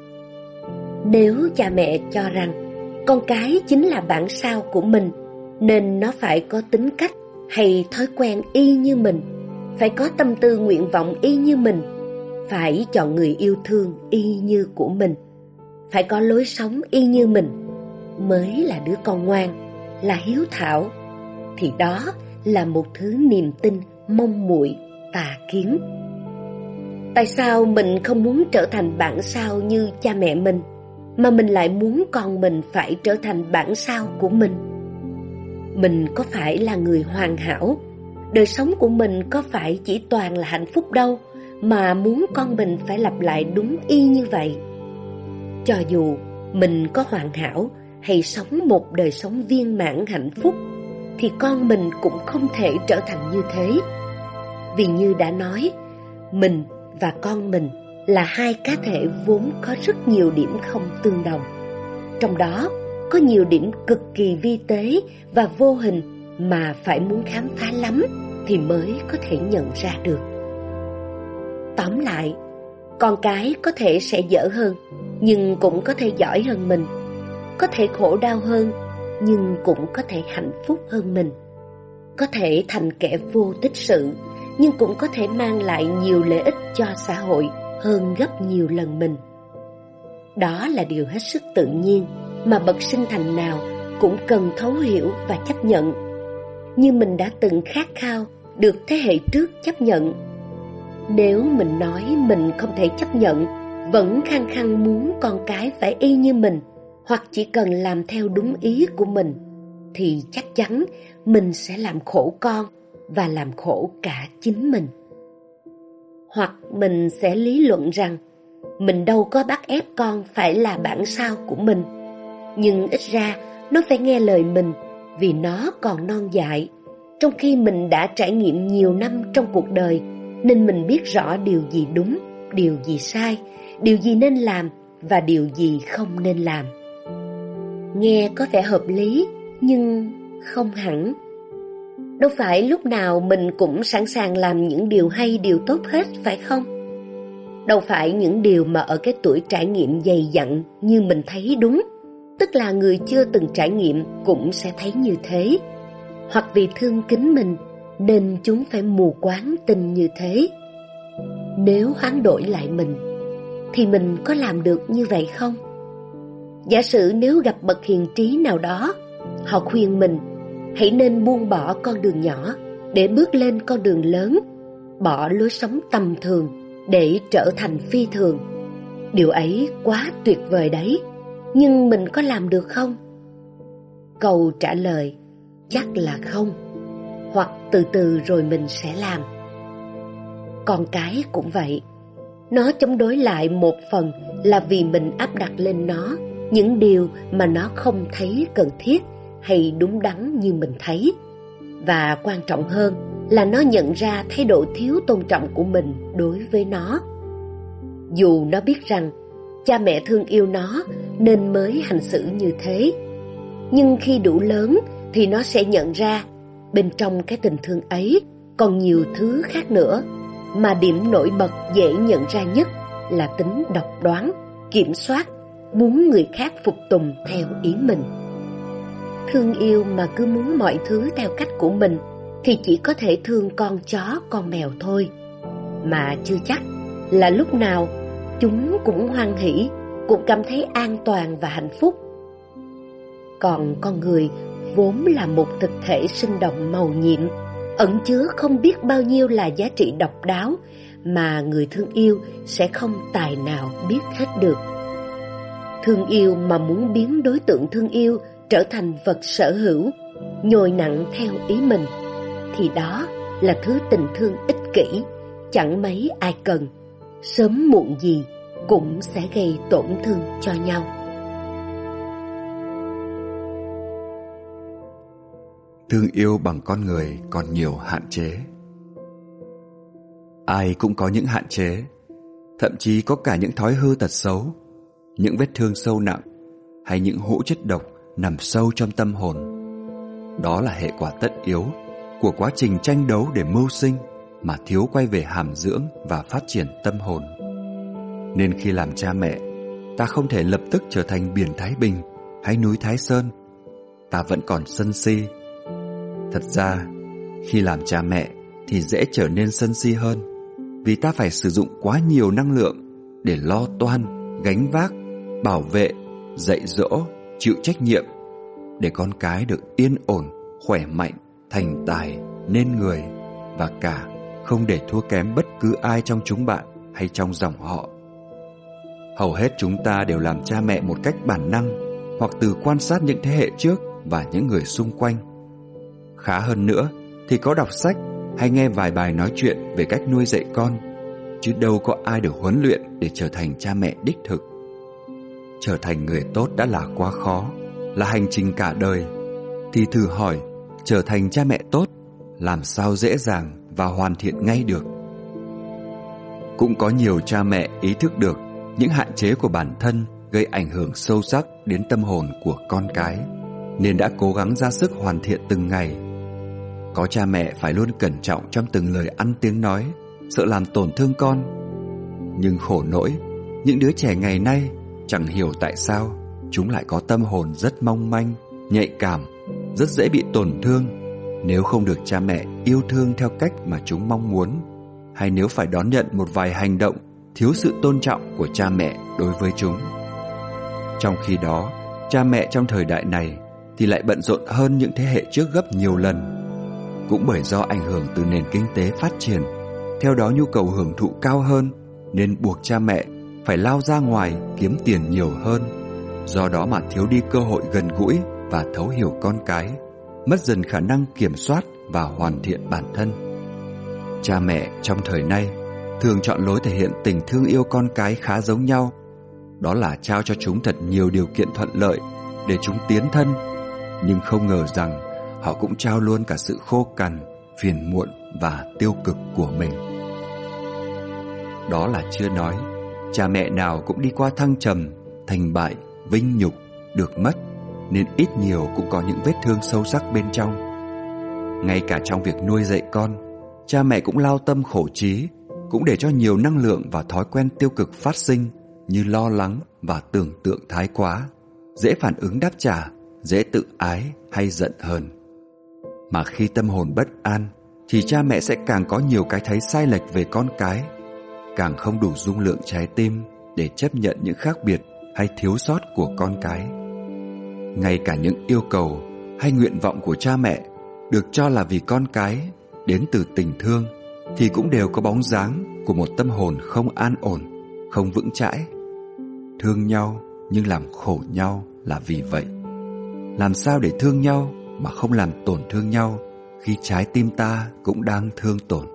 Nếu cha mẹ cho rằng con cái chính là bản sao của mình, nên nó phải có tính cách hay thói quen y như mình, phải có tâm tư nguyện vọng y như mình, phải chọn người yêu thương y như của mình, phải có lối sống y như mình, mới là đứa con ngoan, là hiếu thảo, thì đó là một thứ niềm tin mong muội tà kiến. Tại sao mình không muốn trở thành bản sao như cha mẹ mình, mà mình lại muốn con mình phải trở thành bản sao của mình? Mình có phải là người hoàn hảo, đời sống của mình có phải chỉ toàn là hạnh phúc đâu, mà muốn con mình phải lặp lại đúng y như vậy? Cho dù mình có hoàn hảo hay sống một đời sống viên mãn hạnh phúc, thì con mình cũng không thể trở thành như thế. Vì như đã nói, mình và con mình là hai cá thể vốn có rất nhiều điểm không tương đồng. Trong đó có nhiều điểm cực kỳ vi tế và vô hình mà phải muốn khám phá lắm thì mới có thể nhận ra được. Tóm lại, con cái có thể sẽ dở hơn, nhưng cũng có thể giỏi hơn mình. Có thể khổ đau hơn, nhưng cũng có thể hạnh phúc hơn mình. Có thể thành kẻ vô tích sự, nhưng cũng có thể mang lại nhiều lợi ích cho xã hội hơn gấp nhiều lần mình. Đó là điều hết sức tự nhiên mà bậc sinh thành nào cũng cần thấu hiểu và chấp nhận, như mình đã từng khát khao được thế hệ trước chấp nhận. Nếu mình nói mình không thể chấp nhận, vẫn khăng khăng muốn con cái phải y như mình, hoặc chỉ cần làm theo đúng ý của mình, thì chắc chắn mình sẽ làm khổ con và làm khổ cả chính mình. Hoặc mình sẽ lý luận rằng mình đâu có bắt ép con phải là bản sao của mình, nhưng ít ra nó phải nghe lời mình vì nó còn non dại, trong khi mình đã trải nghiệm nhiều năm trong cuộc đời, nên mình biết rõ điều gì đúng, điều gì sai, điều gì nên làm và điều gì không nên làm. Nghe có vẻ hợp lý, nhưng không hẳn. Đâu phải lúc nào mình cũng sẵn sàng làm những điều hay, điều tốt hết, phải không? Đâu phải những điều mà ở cái tuổi trải nghiệm dày dặn như mình thấy đúng, tức là người chưa từng trải nghiệm cũng sẽ thấy như thế. Hoặc vì thương kính mình nên chúng phải mù quáng tin như thế. Nếu hoán đổi lại mình, thì mình có làm được như vậy không? Giả sử nếu gặp bậc hiền trí nào đó, họ khuyên mình hãy nên buông bỏ con đường nhỏ để bước lên con đường lớn, bỏ lối sống tầm thường để trở thành phi thường. Điều ấy quá tuyệt vời đấy, nhưng mình có làm được không? Câu trả lời chắc là không, hoặc từ từ rồi mình sẽ làm. Con cái cũng vậy. Nó chống đối lại một phần là vì mình áp đặt lên nó những điều mà nó không thấy cần thiết hay đúng đắn như mình thấy. Và quan trọng hơn là nó nhận ra thái độ thiếu tôn trọng của mình đối với nó. Dù nó biết rằng cha mẹ thương yêu nó nên mới hành xử như thế, Nhưng khi đủ lớn thì nó sẽ nhận ra bên trong cái tình thương ấy còn nhiều thứ khác nữa, mà điểm nổi bật dễ nhận ra nhất là tính độc đoán, kiểm soát, muốn người khác phục tùng theo ý mình. Thương yêu mà cứ muốn mọi thứ theo cách của mình thì chỉ có thể thương con chó, con mèo thôi, mà chưa chắc là lúc nào chúng cũng hoan hỉ, cũng cảm thấy an toàn và hạnh phúc. Còn con người vốn là một thực thể sinh động màu nhiệm, ẩn chứa không biết bao nhiêu là giá trị độc đáo mà người thương yêu sẽ không tài nào biết hết được. Thương yêu mà muốn biến đối tượng thương yêu trở thành vật sở hữu, nhồi nặng theo ý mình, thì đó là thứ tình thương ích kỷ, chẳng mấy ai cần, sớm muộn gì cũng sẽ gây tổn thương cho nhau. Thương yêu bằng con người còn nhiều hạn chế. Ai cũng có những hạn chế, thậm chí có cả những thói hư tật xấu, những vết thương sâu nặng hay những hũ chất độc nằm sâu trong tâm hồn. Đó là hệ quả tất yếu của quá trình tranh đấu để mưu sinh mà thiếu quay về hàm dưỡng và phát triển tâm hồn. Nên khi làm cha mẹ, ta không thể lập tức trở thành biển Thái Bình hay núi Thái Sơn. Ta vẫn còn sân si. Thật ra, khi làm cha mẹ thì dễ trở nên sân si hơn, vì ta phải sử dụng quá nhiều năng lượng để lo toan, gánh vác, bảo vệ, dạy dỗ, chịu trách nhiệm để con cái được yên ổn, khỏe mạnh, thành tài, nên người, và cả không để thua kém bất cứ ai trong chúng bạn hay trong dòng họ. Hầu hết chúng ta đều làm cha mẹ một cách bản năng, hoặc từ quan sát những thế hệ trước và những người xung quanh. Khá hơn nữa thì có đọc sách hay nghe vài bài nói chuyện về cách nuôi dạy con, chứ đâu có ai được huấn luyện để trở thành cha mẹ đích thực. Trở thành người tốt đã là quá khó, là hành trình cả đời, thì thử hỏi trở thành cha mẹ tốt làm sao dễ dàng và hoàn thiện ngay được. Cũng có nhiều cha mẹ ý thức được những hạn chế của bản thân gây ảnh hưởng sâu sắc đến tâm hồn của con cái, nên đã cố gắng ra sức hoàn thiện từng ngày. Có cha mẹ phải luôn cẩn trọng trong từng lời ăn tiếng nói, sợ làm tổn thương con. Nhưng khổ nỗi, những đứa trẻ ngày nay chẳng hiểu tại sao chúng lại có tâm hồn rất mong manh, nhạy cảm, rất dễ bị tổn thương nếu không được cha mẹ yêu thương theo cách mà chúng mong muốn, hay nếu phải đón nhận một vài hành động thiếu sự tôn trọng của cha mẹ đối với chúng. Trong khi đó, cha mẹ trong thời đại này thì lại bận rộn hơn những thế hệ trước gấp nhiều lần. Cũng bởi do ảnh hưởng từ nền kinh tế phát triển, theo đó nhu cầu hưởng thụ cao hơn, nên buộc cha mẹ phải lao ra ngoài kiếm tiền nhiều hơn. Do đó mà thiếu đi cơ hội gần gũi và thấu hiểu con cái, mất dần khả năng kiểm soát và hoàn thiện bản thân. Cha mẹ trong thời nay thường chọn lối thể hiện tình thương yêu con cái khá giống nhau. Đó là trao cho chúng thật nhiều điều kiện thuận lợi để chúng tiến thân, nhưng không ngờ rằng họ cũng trao luôn cả sự khô cằn, phiền muộn và tiêu cực của mình. Đó là chưa nói, cha mẹ nào cũng đi qua thăng trầm, thành bại, vinh nhục, được mất, nên ít nhiều cũng có những vết thương sâu sắc bên trong. Ngay cả trong việc nuôi dạy con, cha mẹ cũng lao tâm khổ trí, cũng để cho nhiều năng lượng và thói quen tiêu cực phát sinh, như lo lắng và tưởng tượng thái quá, dễ phản ứng đáp trả, dễ tự ái hay giận hờn. Mà khi tâm hồn bất an thì cha mẹ sẽ càng có nhiều cái thấy sai lệch về con cái, càng không đủ dung lượng trái tim để chấp nhận những khác biệt hay thiếu sót của con cái. Ngay cả những yêu cầu hay nguyện vọng của cha mẹ được cho là vì con cái, đến từ tình thương, thì cũng đều có bóng dáng của một tâm hồn không an ổn, không vững chãi. Thương nhau nhưng làm khổ nhau là vì vậy. Làm sao để thương nhau mà không làm tổn thương nhau khi trái tim ta cũng đang thương tổn?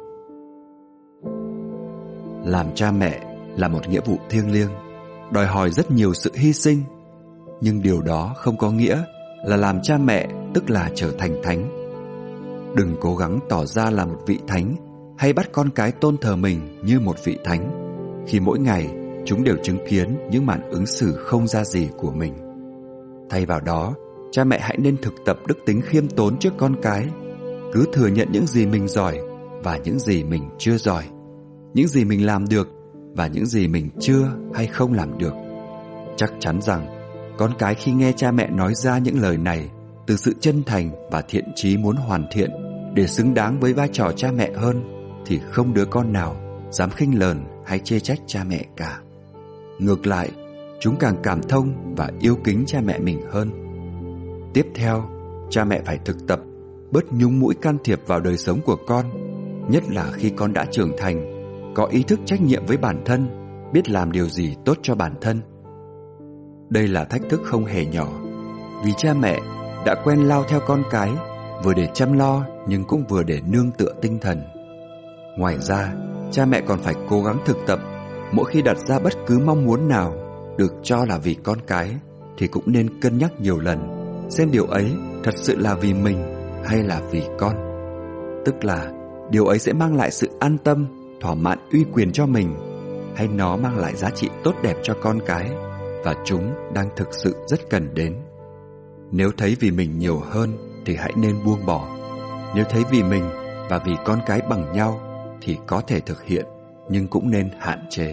Làm cha mẹ là một nghĩa vụ thiêng liêng, đòi hỏi rất nhiều sự hy sinh. Nhưng điều đó không có nghĩa là làm cha mẹ tức là trở thành thánh. Đừng cố gắng tỏ ra là một vị thánh hay bắt con cái tôn thờ mình như một vị thánh, khi mỗi ngày chúng đều chứng kiến những màn ứng xử không ra gì của mình. Thay vào đó, cha mẹ hãy nên thực tập đức tính khiêm tốn trước con cái. Cứ thừa nhận những gì mình giỏi và những gì mình chưa giỏi, những gì mình làm được và những gì mình chưa hay không làm được. Chắc chắn rằng con cái khi nghe cha mẹ nói ra những lời này từ sự chân thành và thiện chí muốn hoàn thiện để xứng đáng với vai trò cha mẹ hơn, thì không đứa con nào dám khinh lờn hay chê trách cha mẹ cả. Ngược lại, chúng càng cảm thông và yêu kính cha mẹ mình hơn. Tiếp theo, cha mẹ phải thực tập bớt nhúng mũi can thiệp vào đời sống của con, nhất là khi con đã trưởng thành, có ý thức trách nhiệm với bản thân, biết làm điều gì tốt cho bản thân. Đây là thách thức không hề nhỏ, vì cha mẹ đã quen lao theo con cái, vừa để chăm lo nhưng cũng vừa để nương tựa tinh thần. Ngoài ra, cha mẹ còn phải cố gắng thực tập mỗi khi đặt ra bất cứ mong muốn nào được cho là vì con cái, thì cũng nên cân nhắc nhiều lần xem điều ấy thật sự là vì mình hay là vì con. Tức là điều ấy sẽ mang lại sự an tâm, thỏa mãn uy quyền cho mình, hay nó mang lại giá trị tốt đẹp cho con cái và chúng đang thực sự rất cần đến. Nếu thấy vì mình nhiều hơn thì hãy nên buông bỏ. Nếu thấy vì mình và vì con cái bằng nhau thì có thể thực hiện, nhưng cũng nên hạn chế.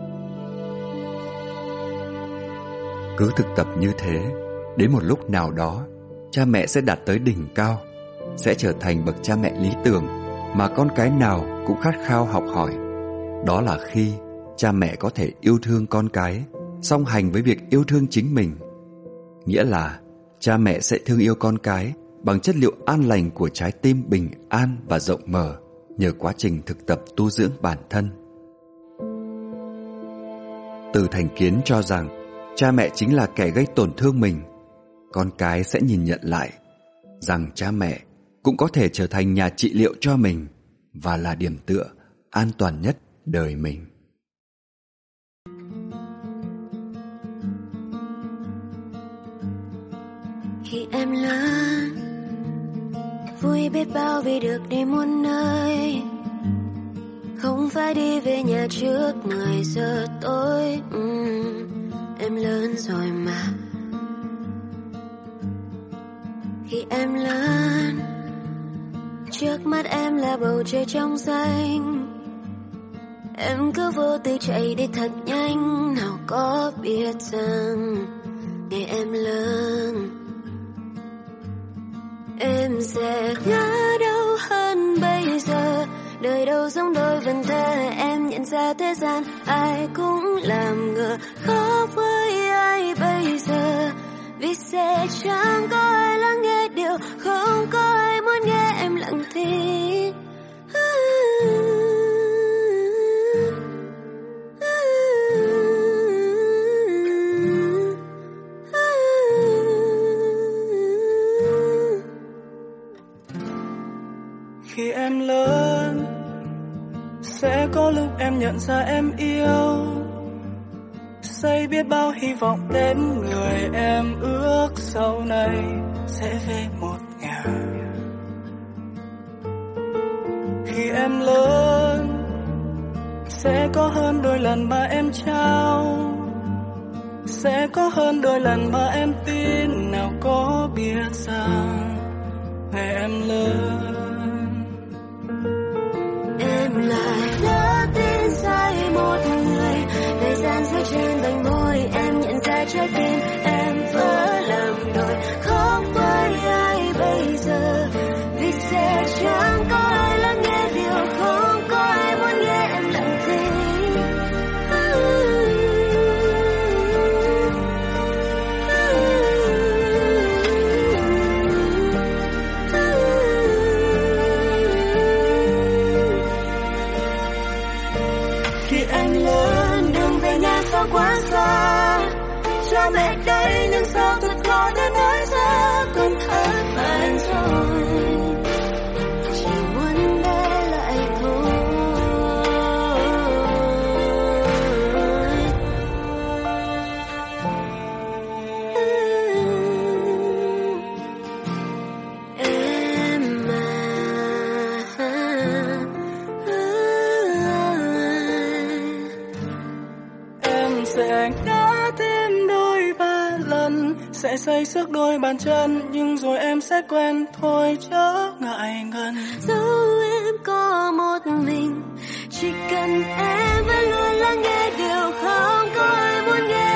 Cứ thực tập như thế, đến một lúc nào đó, cha mẹ sẽ đạt tới đỉnh cao, sẽ trở thành bậc cha mẹ lý tưởng mà con cái nào cũng khát khao học hỏi. Đó là khi cha mẹ có thể yêu thương con cái song hành với việc yêu thương chính mình. Nghĩa là cha mẹ sẽ thương yêu con cái bằng chất liệu an lành của trái tim bình an và rộng mở, nhờ quá trình thực tập tu dưỡng bản thân. Từ thành kiến cho rằng cha mẹ chính là kẻ gây tổn thương mình, con cái sẽ nhìn nhận lại rằng cha mẹ cũng có thể trở thành nhà trị liệu cho mình và là điểm tựa an toàn nhất đời mình. Khi em lớn, vui biết bao vì được đi muôn nơi, không phải đi về nhà trước mười giờ tối. uhm, Em lớn rồi mà. Khi em lớn, trước mắt em là bầu trời trong xanh, em cứ vô tư chạy đi thật nhanh, nào có biết rằng ngày em lớn em sẽ ngỡ đâu hơn bây giờ. Đời đâu giống đôi vần thơ, em nhận ra thế gian ai cũng làm ngờ, khó với ai bây giờ, vì sẽ chẳng có ai lắng nghe điều, không có ai muốn nghe em lặng thinh. Khi em lớn, sẽ có lúc em nhận ra em yêu, xây biết bao hy vọng đến người em ước sau này sẽ về một nhà. Khi em lớn, sẽ có hơn đôi lần mà em trao, sẽ có hơn đôi lần mà em tin, nào có biết rằng ngày em lớn em lại lỡ tin sai một người. Thời gian giữ trên bành môi, em nhận ra trái tim em vỡ làm đôi, khóc với ai bây giờ, vì sẽ chẳng có ai lắng nghe điều, không có ai muốn nghe em lặng thinh. Quá xa, cha mẹ đây nhưng sao thật khó để nói ra, con thất bại rồi, chỉ muốn để lại thôi. Em à, sẽ ngã thêm đôi ba lần, sẽ xây xước đôi bàn chân, nhưng rồi em sẽ quen thôi chớ ngại ngần. Dẫu em có một mình, chỉ cần em vẫn luôn lắng nghe điều không có ai muốn nghe.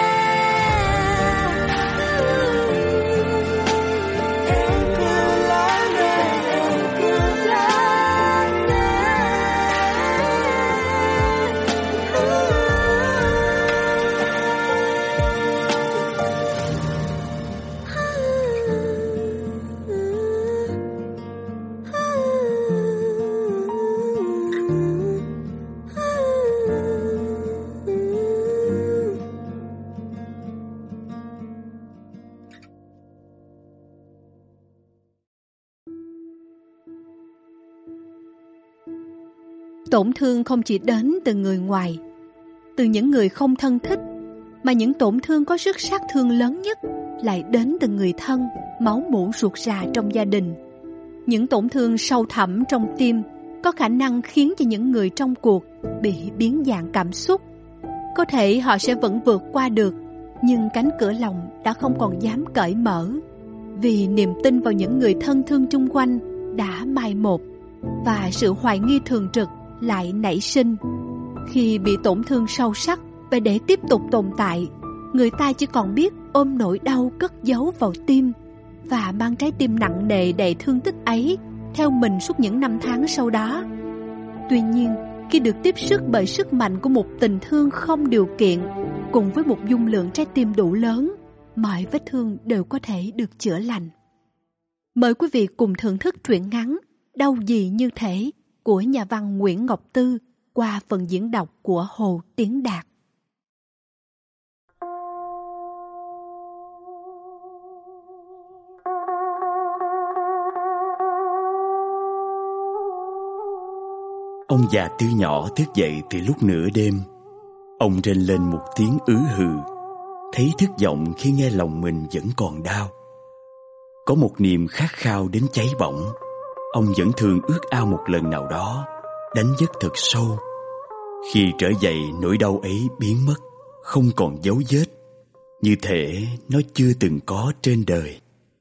Tổn thương không chỉ đến từ người ngoài, từ những người không thân thích, mà những tổn thương có sức sát thương lớn nhất lại đến từ người thân, máu mủ ruột rà trong gia đình. Những tổn thương sâu thẳm trong tim có khả năng khiến cho những người trong cuộc bị biến dạng cảm xúc. Có thể họ sẽ vẫn vượt qua được, nhưng cánh cửa lòng đã không còn dám cởi mở, vì niềm tin vào những người thân thương chung quanh đã mai một, và sự hoài nghi thường trực lại nảy sinh. Khi bị tổn thương sâu sắc, và để tiếp tục tồn tại, người ta chỉ còn biết ôm nỗi đau cất giấu vào tim, và mang trái tim nặng nề đầy thương tích ấy theo mình suốt những năm tháng sau đó. Tuy nhiên, khi được tiếp sức bởi sức mạnh của một tình thương không điều kiện, cùng với một dung lượng trái tim đủ lớn, mọi vết thương đều có thể được chữa lành. Mời quý vị cùng thưởng thức truyện ngắn Đau gì như thể của nhà văn Nguyễn Ngọc Tư qua phần diễn đọc của Hồ Tiến Đạt. Ông già Tư nhỏ thức dậy từ lúc nửa đêm. Ông rên lên một tiếng ứ hừ, thấy thất vọng khi nghe lòng mình vẫn còn đau. Có một niềm khát khao đến cháy bỏng. Ông vẫn thường ước ao một lần nào đó đánh giấc thật sâu. Khi trở dậy, nỗi đau ấy biến mất, không còn dấu vết, như thể nó chưa từng có trên đời.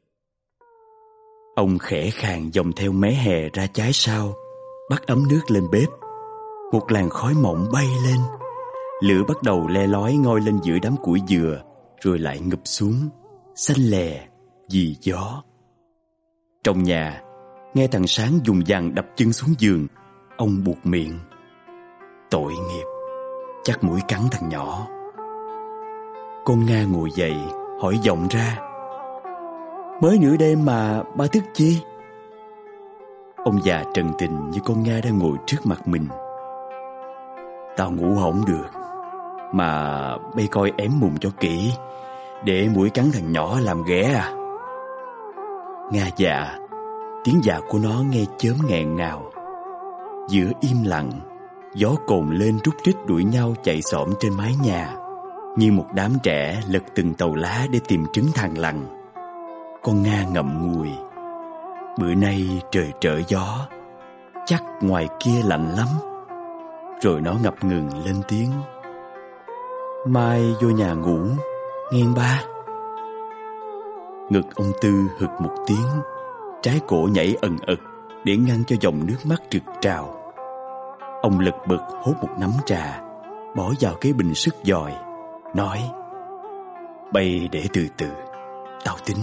Ông khẽ khàng dòng theo mé hè ra trái sau, bắt ấm nước lên bếp. Một làn khói mỏng bay lên, lửa bắt đầu le lói ngoi lên giữa đám củi dừa, rồi lại ngụp xuống, xanh lè vì gió. Trong nhà, nghe thằng Sáng dùng dằn đập chân xuống giường, ông buột miệng. Tội nghiệp, chắc mũi cắn thằng nhỏ. Con Nga ngồi dậy, hỏi vọng ra. Mới nửa đêm mà ba thức chi? Ông già trần tình như con Nga đang ngồi trước mặt mình. Tao ngủ hổng được, mà bây coi ém mùng cho kỹ, để mũi cắn thằng nhỏ làm ghẻ à? Nga dạ, tiếng dạ của nó nghe chớm nghẹn ngào. Giữa im lặng, gió cồn lên rúc rít đuổi nhau chạy xổm trên mái nhà, như một đám trẻ lật từng tàu lá để tìm trứng thằn lằn. Con Nga ngậm ngùi. Bữa nay trời trở gió, chắc ngoài kia lạnh lắm. Rồi nó ngập ngừng lên tiếng. Mai vô nhà ngủ, nghe ba. Ngực ông Tư hực một tiếng, trái cổ nhảy ần ật để ngăn cho dòng nước mắt rực trào. Ông lật bật hốt một nắm trà, bỏ vào cái bình sức dòi, nói: Bây để từ từ, tao tính.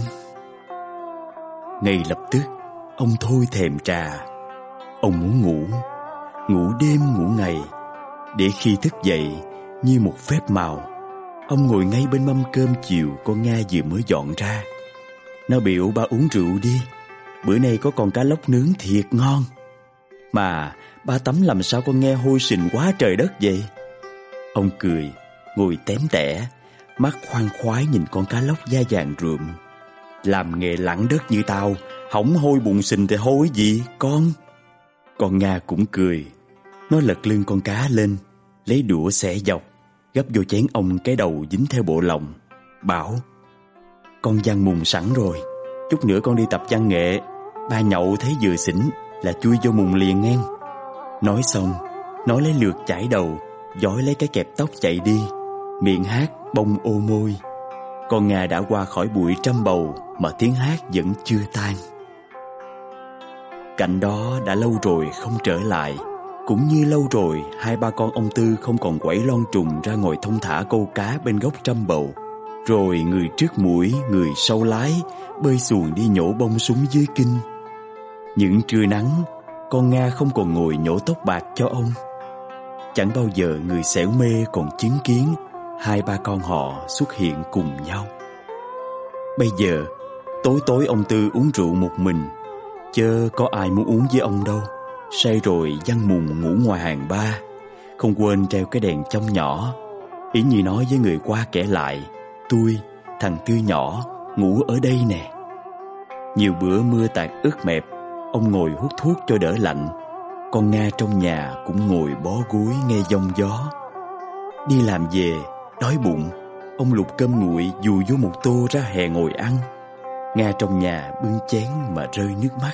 Ngay lập tức, ông thôi thèm trà. Ông muốn ngủ, ngủ đêm ngủ ngày, để khi thức dậy như một phép màu, ông ngồi ngay bên mâm cơm chiều con Nga vừa mới dọn ra. Nó biểu ba uống rượu đi, bữa nay có con cá lóc nướng thiệt ngon. Mà ba tắm làm sao con nghe hôi sình quá trời đất vậy? Ông cười, ngồi tém tẻ, mắt khoan khoái nhìn con cá lóc da vàng rượm. Làm nghề lặn đất như tao, hỏng hôi bụng sình thì hôi gì con? Con Nga cũng cười. Nó lật lưng con cá lên, lấy đũa xẻ dọc, gấp vô chén ông cái đầu dính theo bộ lòng, bảo: Con văn mùng sẵn rồi, chút nữa con đi tập văn nghệ, ba nhậu thấy vừa xỉn là chui vô mùng liền ngang. Nói xong, nó lấy lượt chải đầu, vói lấy cái kẹp tóc chạy đi, miệng hát bông ô môi. Con Nga đã qua khỏi bụi trăm bầu mà tiếng hát vẫn chưa tan. Cảnh đó đã lâu rồi không trở lại, cũng như lâu rồi hai ba con ông Tư không còn quẩy lon trùng ra ngồi thong thả câu cá bên gốc trăm bầu, rồi người trước mũi, người sau lái bơi xuồng đi nhổ bông súng dưới kinh. Những trưa nắng, con Nga không còn ngồi nhổ tóc bạc cho ông. Chẳng bao giờ người xẻo mê còn chứng kiến hai ba con họ xuất hiện cùng nhau. Bây giờ, tối tối ông Tư uống rượu một mình, chớ có ai muốn uống với ông đâu. Say rồi văng mùng ngủ ngoài hàng ba, không quên treo cái đèn chông nhỏ, ý như nói với người qua kể lại: tôi, thằng Tư nhỏ, ngủ ở đây nè. Nhiều bữa mưa tạt ướt mẹp, ông ngồi hút thuốc cho đỡ lạnh. Con Nga trong nhà cũng ngồi bó gối nghe giông gió. Đi làm về, đói bụng, ông lục cơm nguội dùi vô một tô ra hè ngồi ăn. Nga trong nhà bưng chén mà rơi nước mắt.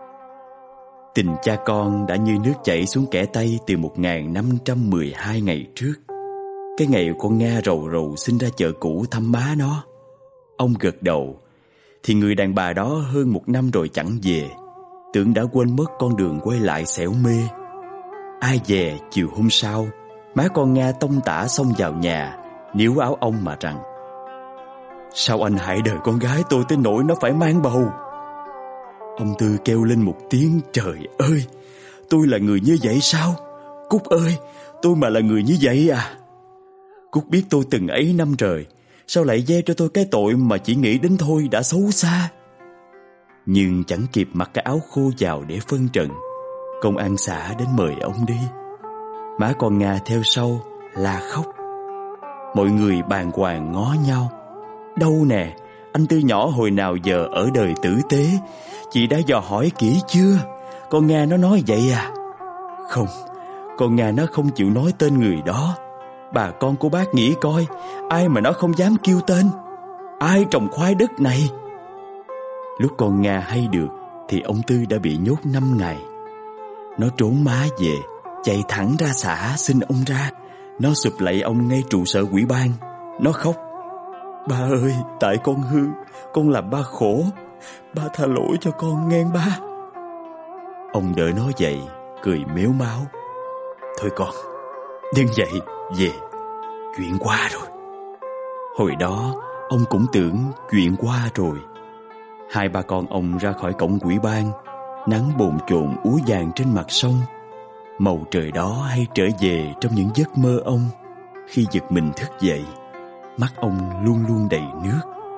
Tình cha con đã như nước chảy xuống kẽ tay từ một nghìn năm trăm mười hai ngày trước. Cái ngày con Nga rầu rầu xin ra chợ cũ thăm má nó. Ông gật đầu, thì người đàn bà đó hơn một năm rồi chẳng về, tưởng đã quên mất con đường quay lại xẻo mê. Ai dè chiều hôm sau, má con Nga tông tả xông vào nhà, níu áo ông mà rằng: sao anh hại đời con gái tôi tới nỗi nó phải mang bầu? Ông Tư kêu lên một tiếng: trời ơi, tôi là người như vậy sao? Cúc ơi, tôi mà là người như vậy à? Cúc biết tôi từng ấy năm trời, sao lại gieo cho tôi cái tội mà chỉ nghĩ đến thôi đã xấu xa? Nhưng chẳng kịp mặc cái áo khô vào để phân trần, công an xã đến mời ông đi. Má con Nga theo sau la khóc. Mọi người bàng hoàng ngó nhau. Đâu nè, anh Tư nhỏ hồi nào giờ ở đời tử tế, chị đã dò hỏi kỹ chưa? Con Nga nó nói vậy à? Không, con Nga nó không chịu nói tên người đó. Bà con của bác nghĩ coi, ai mà nó không dám kêu tên? Ai trồng khoai đất này? Lúc con Nga hay được thì ông Tư đã bị nhốt năm ngày. Nó trốn má về, chạy thẳng ra xã xin ông ra. Nó sụp lạy ông ngay trụ sở ủy ban. Nó khóc: ba ơi, tại con hư, con làm ba khổ, ba tha lỗi cho con nghe ba. Ông đỡ nó dậy, cười mếu máo: thôi con, đứng dậy, về, chuyện qua rồi. Hồi đó, ông cũng tưởng chuyện qua rồi. Hai ba con ông ra khỏi cổng ủy ban, nắng bồn chồn úa vàng trên mặt sông. Màu trời đó hay trở về trong những giấc mơ ông. Khi giật mình thức dậy, mắt ông luôn luôn đầy nước.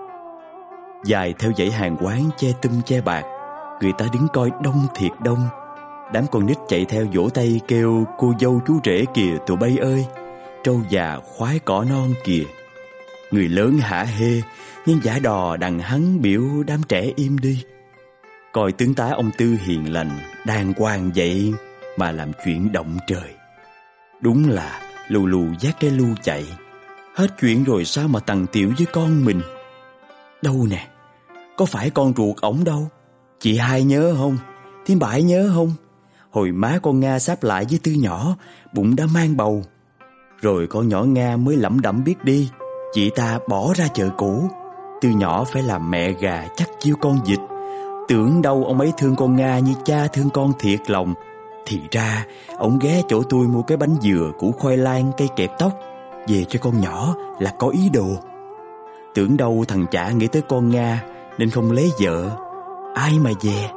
Dài theo dãy hàng quán che tum che bạc, người ta đứng coi đông thiệt đông. Đám con nít chạy theo vỗ tay kêu: cô dâu chú rể kìa tụi bay ơi, trâu già khoái cỏ non kìa. Người lớn hả hê, nhưng giả đò đằng hắn biểu đám trẻ im đi. Coi tướng tá ông Tư hiền lành, đàng hoàng vậy mà làm chuyện động trời. Đúng là lù lù dắt cái lu chạy. Hết chuyện rồi sao mà tằng tiểu với con mình? Đâu nè, có phải con ruột ổng đâu? Chị hai nhớ không? Thím Bãi nhớ không? Hồi má con Nga sáp lại với Tư nhỏ, bụng đã mang bầu. Rồi con nhỏ Nga mới lẩm đẩm biết đi, chị ta bỏ ra chợ cũ. Tư nhỏ phải làm mẹ gà chắc chiêu con vịt. Tưởng đâu ông ấy thương con Nga như cha thương con thiệt lòng. Thì ra ông ghé chỗ tôi mua cái bánh dừa, củ khoai lang, cây kẹp tóc về cho con nhỏ là có ý đồ. Tưởng đâu thằng chả nghĩ tới con Nga nên không lấy vợ. Ai mà dè.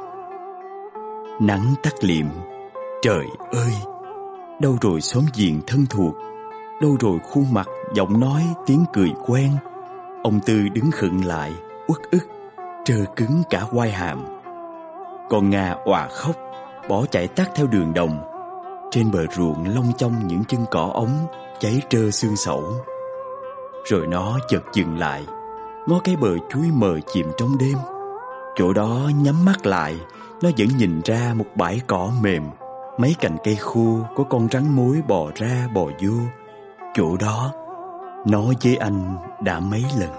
Nắng tắt liệm. Trời ơi, đâu rồi xóm giềng thân thuộc, đâu rồi khuôn mặt, giọng nói, tiếng cười quen. Ông Tư đứng khựng lại, uất ức, trơ cứng cả quai hàm. Con Nga òa khóc, bỏ chạy tắt theo đường đồng. Trên bờ ruộng long chong những chân cỏ ống cháy trơ xương sẩu. Rồi nó chợt dừng lại, ngó cái bờ chuối mờ chìm trong đêm. Chỗ đó nhắm mắt lại, nó vẫn nhìn ra một bãi cỏ mềm, mấy cành cây khô, có con rắn mối bò ra bò vô. Chỗ đó nó với anh đã mấy lần.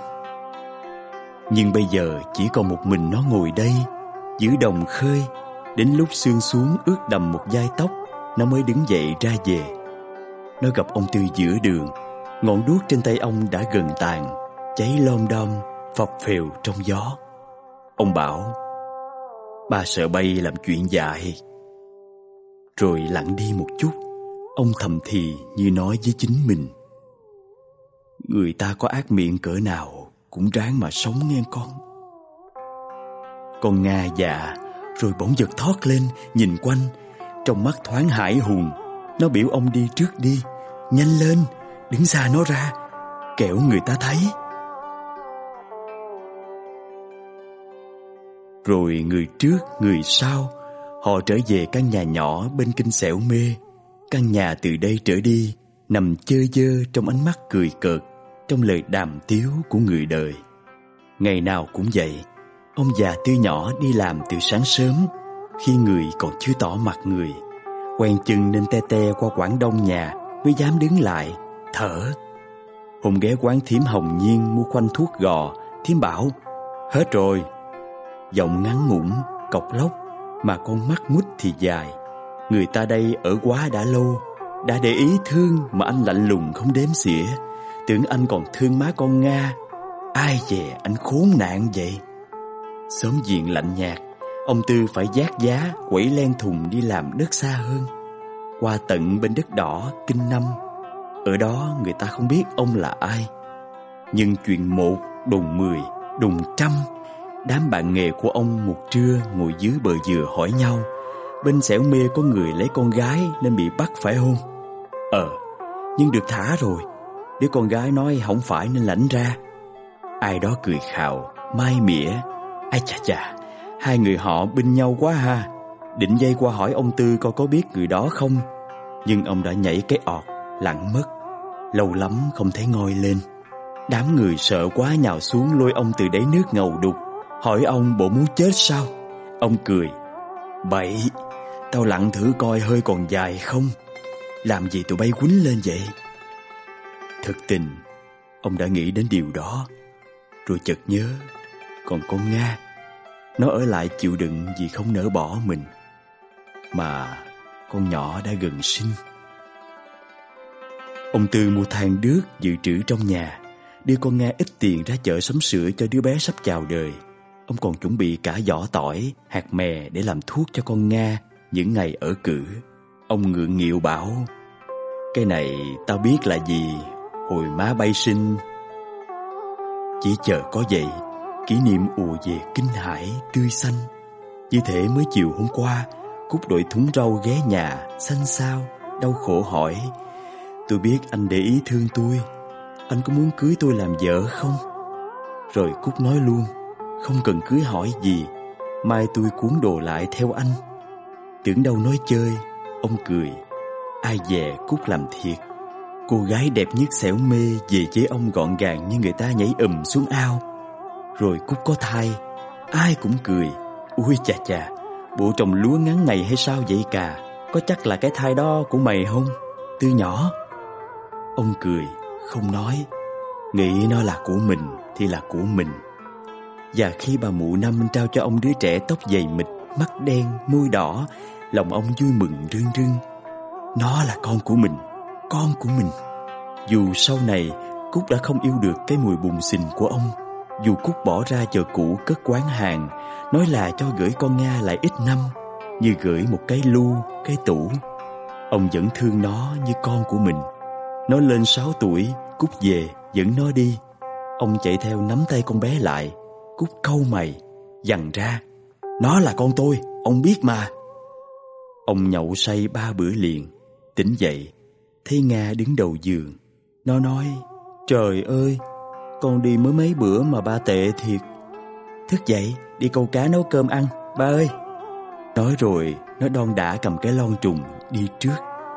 Nhưng bây giờ chỉ còn một mình nó ngồi đây, giữa đồng khơi. Đến lúc sương xuống ướt đầm một vai tóc, nó mới đứng dậy ra về. Nó gặp ông Tư giữa đường, ngọn đuốc trên tay ông đã gần tàn. cháy lom đom, phập phều trong gió. Ông bảo, ba sợ bay làm chuyện dài. Rồi lặng đi một chút, ông thầm thì như nói với chính mình, người ta có ác miệng cỡ nào cũng ráng mà sống nghe con. Con Nga dạ, rồi bỗng giật thót lên, nhìn quanh, trong mắt thoáng hải hùng. Nó biểu ông đi trước đi, nhanh lên, đứng xa nó ra, kẻo người ta thấy. Rồi người trước, người sau, họ trở về căn nhà nhỏ bên kinh Xẻo Mê. Căn nhà từ đây trở đi nằm chơ vơ trong ánh mắt cười cợt, trong lời đàm tiếu của người đời. Ngày nào cũng vậy, ông già Tư nhỏ đi làm từ sáng sớm, khi người còn chưa tỏ mặt người. Quen chừng nên te te qua quảng đông nhà mới dám đứng lại, thở. Hôm ghé quán thím Hồng Nhiên mua khoanh thuốc gò, thím bảo, hết rồi. Giọng ngắn ngủn, cộc lốc, mà con mắt mút thì dài. Người ta đây ở quá đã lâu, đã để ý thương mà anh lạnh lùng không đếm xỉa. Tưởng anh còn thương má con Nga, ai dè anh khốn nạn vậy. Xóm diện lạnh nhạt, ông Tư phải vác giá quẩy len thùng đi làm đất xa hơn, qua tận bên đất đỏ Kinh Năm. Ở đó người ta không biết ông là ai, nhưng chuyện một đùng mười đùng trăm. Đám bạn nghề của ông một trưa ngồi dưới bờ dừa hỏi nhau, bên Xẻo Mê có người lấy con gái nên bị bắt phải không? Ờ, nhưng được thả rồi. Đứa con gái nói không phải nên lãnh ra. Ai đó cười khào, mai mỉa, ai chà chà, hai người họ binh nhau quá ha. Định dây qua hỏi ông Tư coi có biết người đó không, nhưng ông đã nhảy cái ọt, lặn mất. Lâu lắm không thấy ngoi lên. Đám người sợ quá nhào xuống lôi ông từ đáy nước ngầu đục, hỏi ông bộ muốn chết sao. Ông cười, bậy, tao lặn thử coi hơi còn dài không. Làm gì tụi bay quýnh lên vậy? Thực tình, ông đã nghĩ đến điều đó, rồi chợt nhớ, còn con Nga, nó ở lại chịu đựng vì không nỡ bỏ mình, mà con nhỏ đã gần sinh. Ông Tư mua than đước dự trữ trong nhà, đưa con Nga ít tiền ra chợ sắm sữa cho đứa bé sắp chào đời. Ông còn chuẩn bị cả giỏ tỏi, hạt mè để làm thuốc cho con Nga những ngày ở cữ. Ông ngượng nghịu bảo, cái này tao biết là gì, hồi má bay sinh. Chỉ chờ có vậy, kỷ niệm ùa về kinh hãi tươi xanh. Như thể mới chiều hôm qua, Cúc đội thúng rau ghé nhà, xanh xao, đau khổ hỏi, tôi biết anh để ý thương tôi, anh có muốn cưới tôi làm vợ không? Rồi Cúc nói luôn, không cần cưới hỏi gì, mai tôi cuốn đồ lại theo anh. Tưởng đâu nói chơi, ông cười, ai dè Cúc làm thiệt. Cô gái đẹp nhất Xẻo Mê về với ông gọn gàng như người ta nhảy ùm xuống ao. Rồi Cúc có thai, ai cũng cười, ui chà chà, bộ trồng lúa ngắn ngày hay sao vậy cà, có chắc là cái thai đó của mày không, Tư nhỏ? Ông cười, không nói, nghĩ nó là của mình thì là của mình. Và khi bà mụ Năm trao cho ông đứa trẻ tóc dày mịt, mắt đen, môi đỏ, lòng ông vui mừng rưng rưng. Nó là con của mình, con của mình. Dù sau này Cúc đã không yêu được cái mùi bùn xình của ông, dù Cúc bỏ ra chợ cũ cất quán hàng, nói là cho gửi con Nga lại ít năm, như gửi một cái lu, cái tủ, ông vẫn thương nó như con của mình. Nó lên sáu tuổi, Cúc về dẫn nó đi. Ông chạy theo nắm tay con bé lại. Cúc cau mày, dằn ra, nó là con tôi, ông biết mà. Ông nhậu say ba bữa liền, tỉnh dậy thấy Nga đứng đầu giường. Nó nói, trời ơi, con đi mới mấy bữa mà ba tệ thiệt. Thức dậy đi câu cá nấu cơm ăn, ba ơi. Nói rồi nó đon đả cầm cái lon trùng đi trước.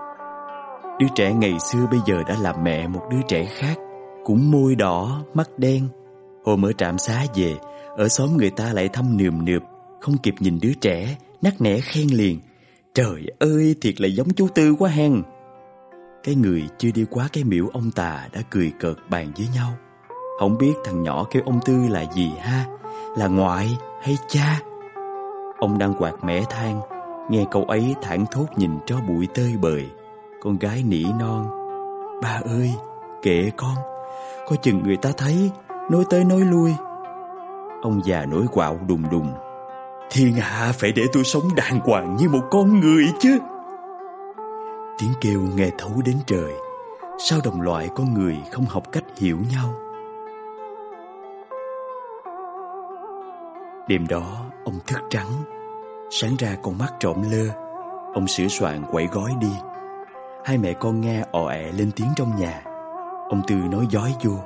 Đứa trẻ ngày xưa bây giờ đã làm mẹ một đứa trẻ khác, cũng môi đỏ, mắt đen. Hôm ở trạm xá về, ở xóm người ta lại thăm nườm nượp, không kịp nhìn đứa trẻ, nắc nẻ khen liền, trời ơi, thiệt là giống chú Tư quá hen. Cái người chưa đi qua cái miễu ông Tà đã cười cợt bàn với nhau, không biết thằng nhỏ kêu ông Tư là gì ha, là ngoại hay cha. Ông đang quạt mẻ than, nghe câu ấy thảng thốt nhìn cho bụi tơi bời. Con gái nỉ non, ba ơi, kệ con, coi chừng người ta thấy, nói tới nói lui. Ông già nổi quạo đùng đùng: Thiên hạ phải để tôi sống đàng hoàng như một con người chứ. Tiếng kêu nghe thấu đến trời. Sao đồng loại con người không học cách hiểu nhau? Đêm đó ông thức trắng. Sáng ra con mắt trộm lơ. Ông sửa soạn quẩy gói đi. Hai mẹ con nghe ò ẹ lên tiếng trong nhà. Ông Tư nói dói vô: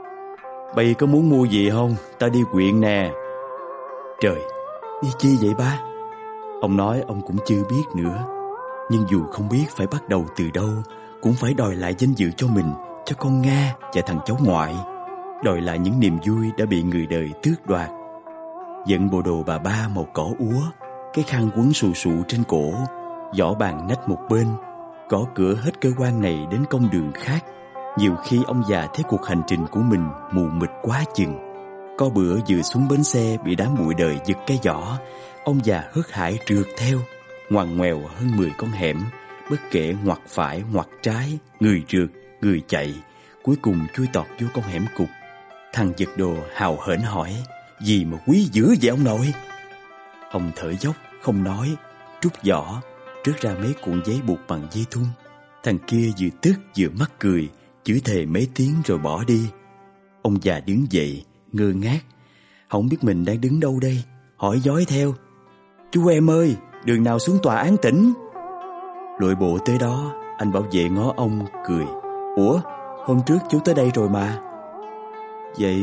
Bây có muốn mua gì không? Ta đi quyện nè. Trời, đi chi vậy ba? Ông nói ông cũng chưa biết nữa. Nhưng dù không biết phải bắt đầu từ đâu, cũng phải đòi lại danh dự cho mình, cho con Nga và thằng cháu ngoại. Đòi lại những niềm vui đã bị người đời tước đoạt. Dẫn bộ đồ bà ba màu cỏ úa, cái khăn quấn xù xù trên cổ, giỏ bàn nách một bên, gõ cửa hết cơ quan này đến công đường khác. Nhiều khi ông già thấy cuộc hành trình của mình mù mịt quá chừng. Có bữa vừa xuống bến xe bị đám bụi đời giật cái giỏ, ông già hớt hải trượt theo, ngoằn ngoèo hơn mười con hẻm, bất kể ngoặt phải ngoặt trái, người trượt, người chạy, cuối cùng chui tọt vô con hẻm cụt. Thằng giật đồ hào hển hỏi: Gì mà quý dữ vậy ông nội? Ông thở dốc không nói, trút giỏ, rớt ra mấy cuộn giấy buộc bằng dây thun. Thằng kia vừa tức vừa mắc cười, chửi thề mấy tiếng rồi bỏ đi. Ông già đứng dậy ngơ ngác, không biết mình đang đứng đâu đây, hỏi dối theo: Chú em ơi, đường nào xuống tòa án tỉnh? Lội bộ tới đó, anh bảo vệ ngó ông cười: Ủa, hôm trước chú tới đây rồi mà. Vậy...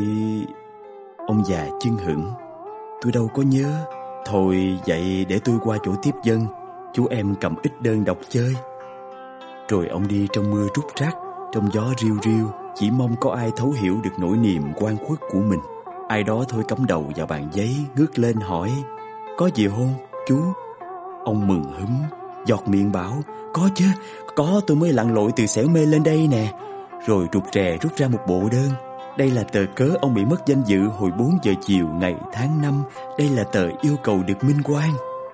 Ông già chưng hửng: Tôi đâu có nhớ. Thôi vậy để tôi qua chỗ tiếp dân, chú em cầm ít đơn đọc chơi. Rồi ông đi trong mưa trút trát, trong gió riu riu, chỉ mong có ai thấu hiểu được nỗi niềm oan khuất của mình. Ai đó thôi cắm đầu vào bàn giấy, ngước lên hỏi: Có gì hôn, chú? Ông mừng húm, giọt miệng bảo: Có chứ, có, tôi mới lặn lội từ Xẻo Mê lên đây nè. Rồi rụt rè rút ra một bộ đơn. Đây là tờ cớ ông bị mất danh dự hồi bốn giờ chiều ngày tháng năm. Đây là tờ yêu cầu được minh oan.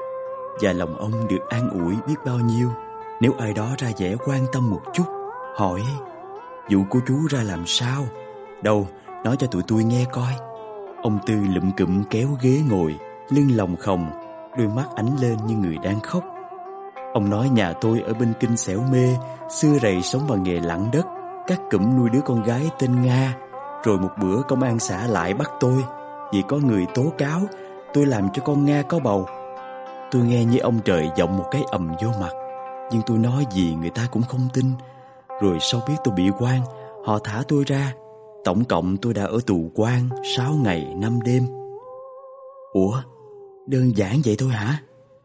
Và lòng ông được an ủi biết bao nhiêu nếu ai đó ra vẻ quan tâm một chút, hỏi: Vụ của chú ra làm sao? Đâu, nói cho tụi tôi nghe coi. Ông Tư lụm cụm kéo ghế ngồi, lưng lồng khồng, đôi mắt ánh lên như người đang khóc. Ông nói nhà tôi ở bên kinh Xẻo Mê, xưa rầy sống bằng nghề lặn đất, cắt cụm nuôi đứa con gái tên Nga. Rồi một bữa công an xã lại bắt tôi vì có người tố cáo tôi làm cho con Nga có bầu. Tôi nghe như ông trời giọng một cái ầm vô mặt, nhưng tôi nói gì người ta cũng không tin. Rồi sau biết tôi bị oan, họ thả tôi ra. Tổng cộng tôi đã ở tù quan sáu ngày năm đêm. Ủa, đơn giản vậy thôi hả?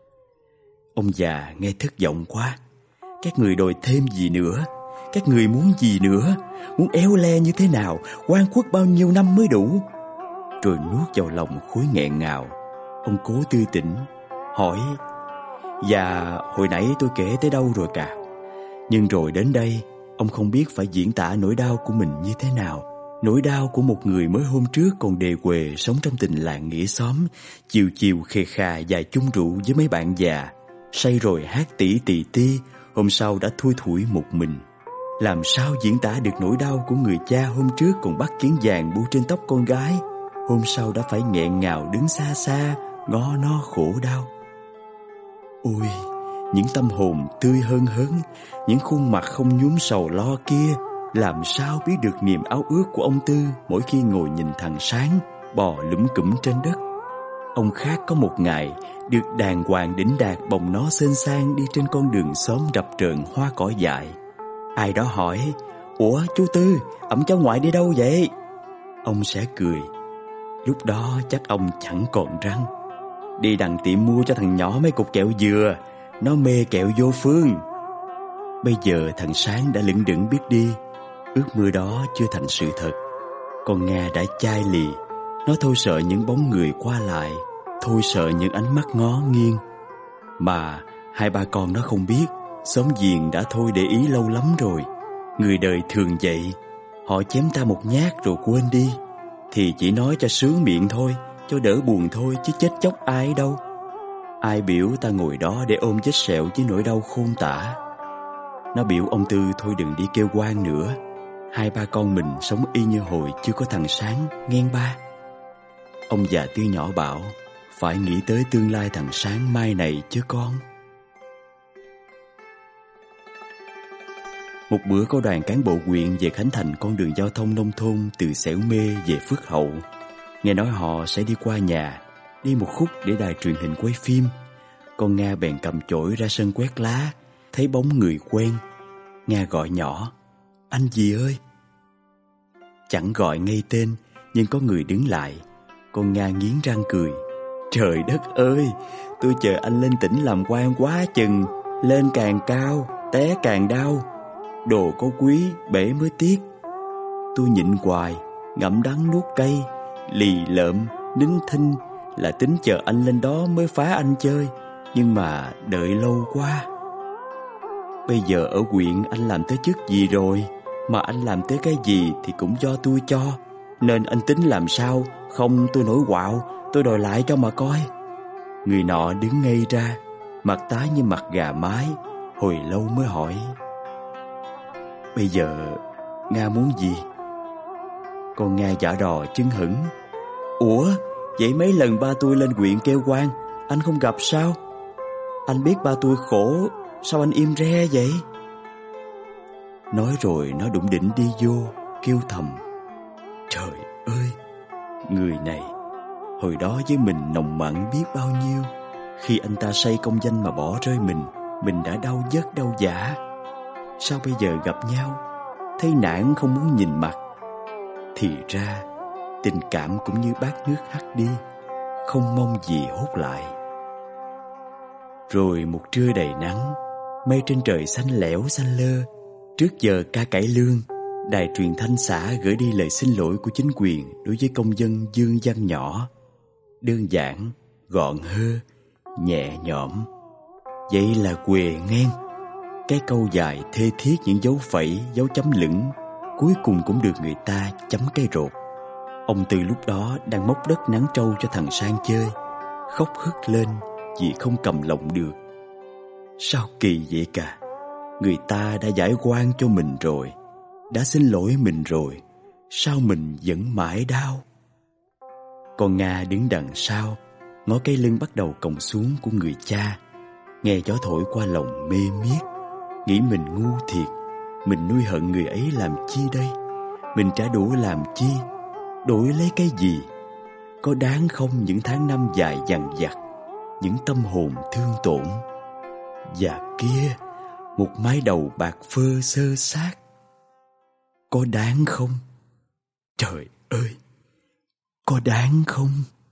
Ông già nghe thất vọng quá. Các người đòi thêm gì nữa? Các người muốn gì nữa? Muốn éo le như thế nào? Oan khuất bao nhiêu năm mới đủ? Rồi nuốt vào lòng khối nghẹn ngào. Ông cố tươi tỉnh, hỏi: Dạ, hồi nãy tôi kể tới đâu rồi cả? Nhưng rồi đến đây, ông không biết phải diễn tả nỗi đau của mình như thế nào. Nỗi đau của một người mới hôm trước còn đề quề sống trong tình làng nghĩa xóm, chiều chiều khề khà và chung rượu với mấy bạn già, say rồi hát tỉ tì ti, hôm sau đã thui thủi một mình. Làm sao diễn tả được nỗi đau của người cha hôm trước còn bắt kiến vàng bu trên tóc con gái, hôm sau đã phải nghẹn ngào đứng xa xa ngó nó khổ đau. Ôi, những tâm hồn tươi hơn hớn, những khuôn mặt không nhuốm sầu lo kia, làm sao biết được niềm ao ước của ông Tư mỗi khi ngồi nhìn thằng Sáng bò lủm củm trên đất. Ông khát có một ngày được đàng hoàng đỉnh đạt bồng nó xên sang đi trên con đường xóm rập rờn hoa cỏ dại. Ai đó hỏi: Ủa chú Tư, ẵm cháu ngoại đi đâu vậy? Ông sẽ cười: Lúc đó chắc ông chẳng còn răng. Đi đằng tiệm mua cho thằng nhỏ mấy cục kẹo dừa, nó mê kẹo vô phương. Bây giờ thằng Sáng đã lững đững biết đi. Ước mơ đó chưa thành sự thật. Con Nga đã chai lì. Nó thôi sợ những bóng người qua lại, thôi sợ những ánh mắt ngó nghiêng. Mà hai ba con nó không biết, xóm giềng đã thôi để ý lâu lắm rồi. Người đời thường vậy, họ chém ta một nhát rồi quên đi, thì chỉ nói cho sướng miệng thôi, cho đỡ buồn thôi, chứ chết chóc ai đâu. Ai biểu ta ngồi đó để ôm vết sẹo với nỗi đau khôn tả. Nó biểu ông Tư thôi đừng đi kêu oan nữa. hai ba con mình sống y như hồi chưa có thằng Sáng, nghen ba. Ông già Tư nhỏ bảo phải nghĩ tới tương lai thằng Sáng mai này chứ con. Một bữa có đoàn cán bộ huyện về khánh thành con đường giao thông nông thôn từ Xẻo Mê về Phước Hậu. Nghe nói họ sẽ đi qua nhà, đi một khúc để đài truyền hình quay phim. Con Nga bèn cầm chổi ra sân quét lá, thấy bóng người quen. Nga gọi nhỏ: "Anh gì ơi?" Chẳng gọi ngay tên, nhưng có người đứng lại. Con Nga nghiến răng cười: "Trời đất ơi, tôi chờ anh lên tỉnh làm quan quá chừng. Lên càng cao, té càng đau. Đồ có quý, bể mới tiếc. Tôi nhịn hoài, ngậm đắng nuốt cay, lì lợm, nín thinh là tính chờ anh lên đó mới phá anh chơi. Nhưng mà đợi lâu quá. Bây giờ ở huyện anh làm tới chức gì rồi? Mà anh làm tới cái gì thì cũng do tôi cho. Nên anh tính làm sao? Không tôi nổi quạo, tôi đòi lại cho mà coi." Người nọ đứng ngây ra, mặt tái như mặt gà mái, hồi lâu mới hỏi: "Bây giờ Nga muốn gì?" Con Nga giả đò chưng hửng: "Ủa, vậy mấy lần ba tôi lên huyện kêu quan, anh không gặp sao? Anh biết ba tôi khổ, sao anh im re vậy?" Nói rồi nó đủng đỉnh đi vô, kêu thầm: "Trời ơi, người này hồi đó với mình nồng mặn biết bao nhiêu. Khi anh ta say công danh mà bỏ rơi mình, mình đã đau vất đau vả. Sao bây giờ gặp nhau, thấy nản không muốn nhìn mặt. Thì ra tình cảm cũng như bát nước hắt đi, không mong gì hốt lại." Rồi một trưa đầy nắng, mây trên trời xanh lẻo xanh lơ. Trước giờ ca cải lương, đài truyền thanh xã gửi đi lời xin lỗi của chính quyền đối với công dân Dương Văn Nhỏ. Đơn giản, gọn hơ, nhẹ nhõm. Vậy là quề ngang. Cái câu dài thê thiết những dấu phẩy, dấu chấm lửng, cuối cùng cũng được người ta chấm cái rột. Ông Tư lúc đó đang móc đất nắng trâu cho thằng Sang chơi, khóc hức lên vì không cầm lòng được. Sao kỳ vậy cả? Người ta đã giải oan cho mình rồi, đã xin lỗi mình rồi, sao mình vẫn mãi đau? Con Nga đứng đằng sau, ngó cái lưng bắt đầu còng xuống của người cha, nghe gió thổi qua lòng mê miết, nghĩ mình ngu thiệt. Mình nuôi hận người ấy làm chi đây? Mình trả đũa làm chi? Đổi lấy cái gì? Có đáng không những tháng năm dài dằng dặc, những tâm hồn thương tổn? Và kia, một mái đầu bạc phơ xơ xác, có đáng không? Trời ơi, có đáng không?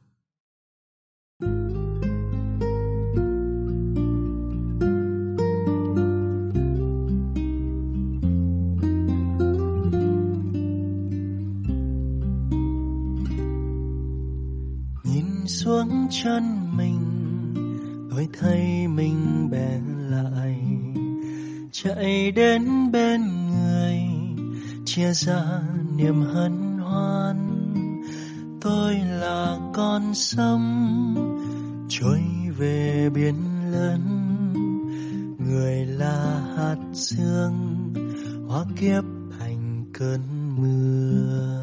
Nhìn xuống chân mình, tôi thấy mình bèn lại, chạy đến bên người, chia ra niềm hân hoan. Tôi là con sông trôi về biển lớn, người là hạt sương hóa kiếp thành cơn mưa.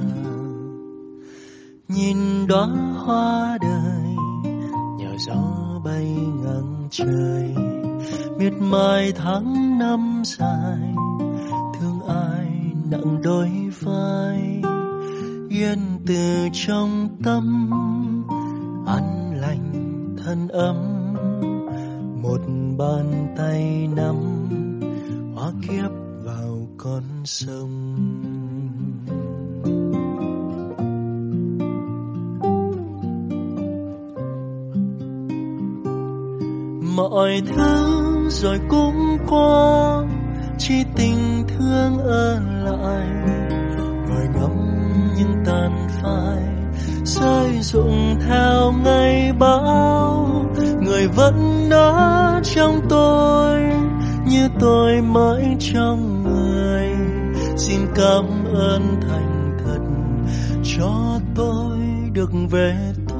Nhìn đóa hoa đời nhờ gió bay ngang trời, miệt mài tháng năm dài, thương ai nặng đôi vai. Yên từ trong tâm, an lành thân ấm, một bàn tay nắm hóa kiếp vào con sông. Mọi thứ rồi cũng qua, chỉ tình thương ở lại, ngồi ngắm những tàn phai rơi rụng theo ngày bão. Người vẫn ở trong tôi như tôi mãi trong người. Xin cảm ơn thành thật cho tôi được về tôi.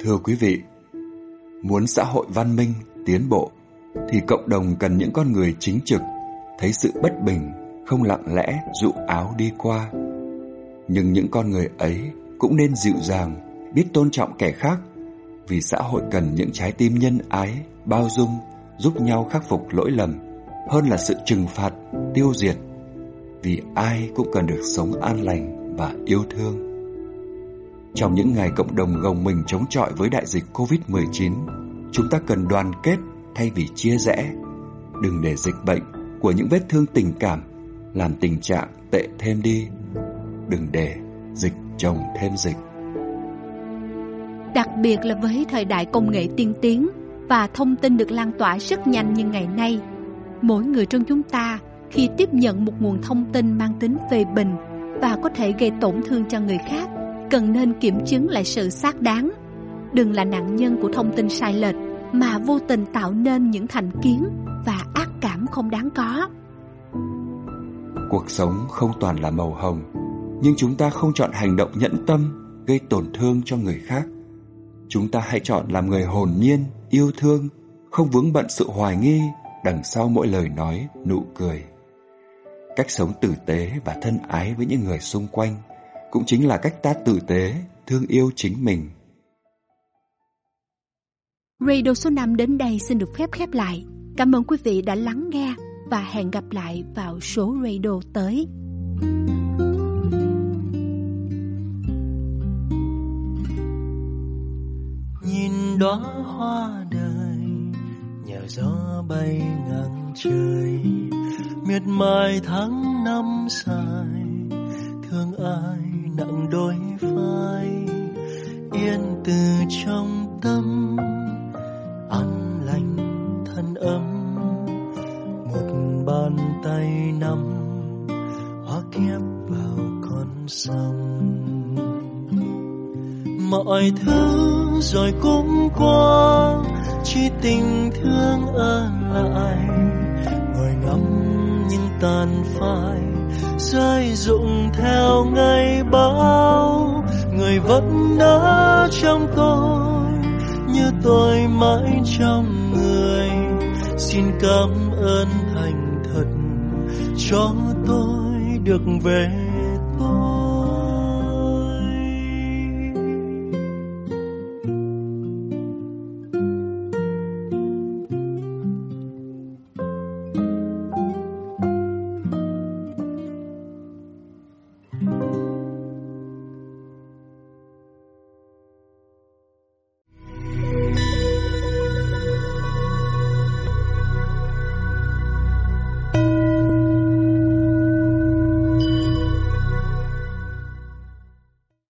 Thưa quý vị, muốn xã hội văn minh, tiến bộ thì cộng đồng cần những con người chính trực, thấy sự bất bình, không lặng lẽ dụ áo đi qua. Nhưng những con người ấy cũng nên dịu dàng, biết tôn trọng kẻ khác, vì xã hội cần những trái tim nhân ái, bao dung, giúp nhau khắc phục lỗi lầm, hơn là sự trừng phạt, tiêu diệt. Vì ai cũng cần được sống an lành và yêu thương. Trong những ngày cộng đồng gồng mình chống chọi với đại dịch covid mười chín, chúng ta cần đoàn kết thay vì chia rẽ. Đừng để dịch bệnh của những vết thương tình cảm làm tình trạng tệ thêm đi. Đừng để dịch chồng thêm dịch. Đặc biệt là với thời đại công nghệ tiên tiến và thông tin được lan tỏa rất nhanh như ngày nay, mỗi người trong chúng ta khi tiếp nhận một nguồn thông tin mang tính phê bình và có thể gây tổn thương cho người khác, cần nên kiểm chứng lại sự xác đáng. Đừng là nạn nhân của thông tin sai lệch mà vô tình tạo nên những thành kiến và ác cảm không đáng có. Cuộc sống không toàn là màu hồng, nhưng chúng ta không chọn hành động nhẫn tâm gây tổn thương cho người khác. Chúng ta hãy chọn làm người hồn nhiên, yêu thương, không vướng bận sự hoài nghi đằng sau mỗi lời nói, nụ cười. Cách sống tử tế và thân ái với những người xung quanh cũng chính là cách ta tử tế, thương yêu chính mình. Radio số năm đến đây xin được phép khép lại. Cảm ơn quý vị đã lắng nghe và hẹn gặp lại vào số radio tới. Nhìn đóa hoa đời nhờ gió bay ngang trời, miệt mài tháng năm dài, thương ai nặng đôi vai, yên từ trong tâm, an lành thân ấm, một bàn tay nắm hóa kiếp vào con sông. Mọi thứ rồi cũng qua, chỉ tình thương ở lại, ngồi ngắm những tàn phai rơi rụng theo ngày bão. Người vẫn ở trong tôi, như tôi mãi trong người. Xin cảm ơn thành thật cho tôi được về tôi.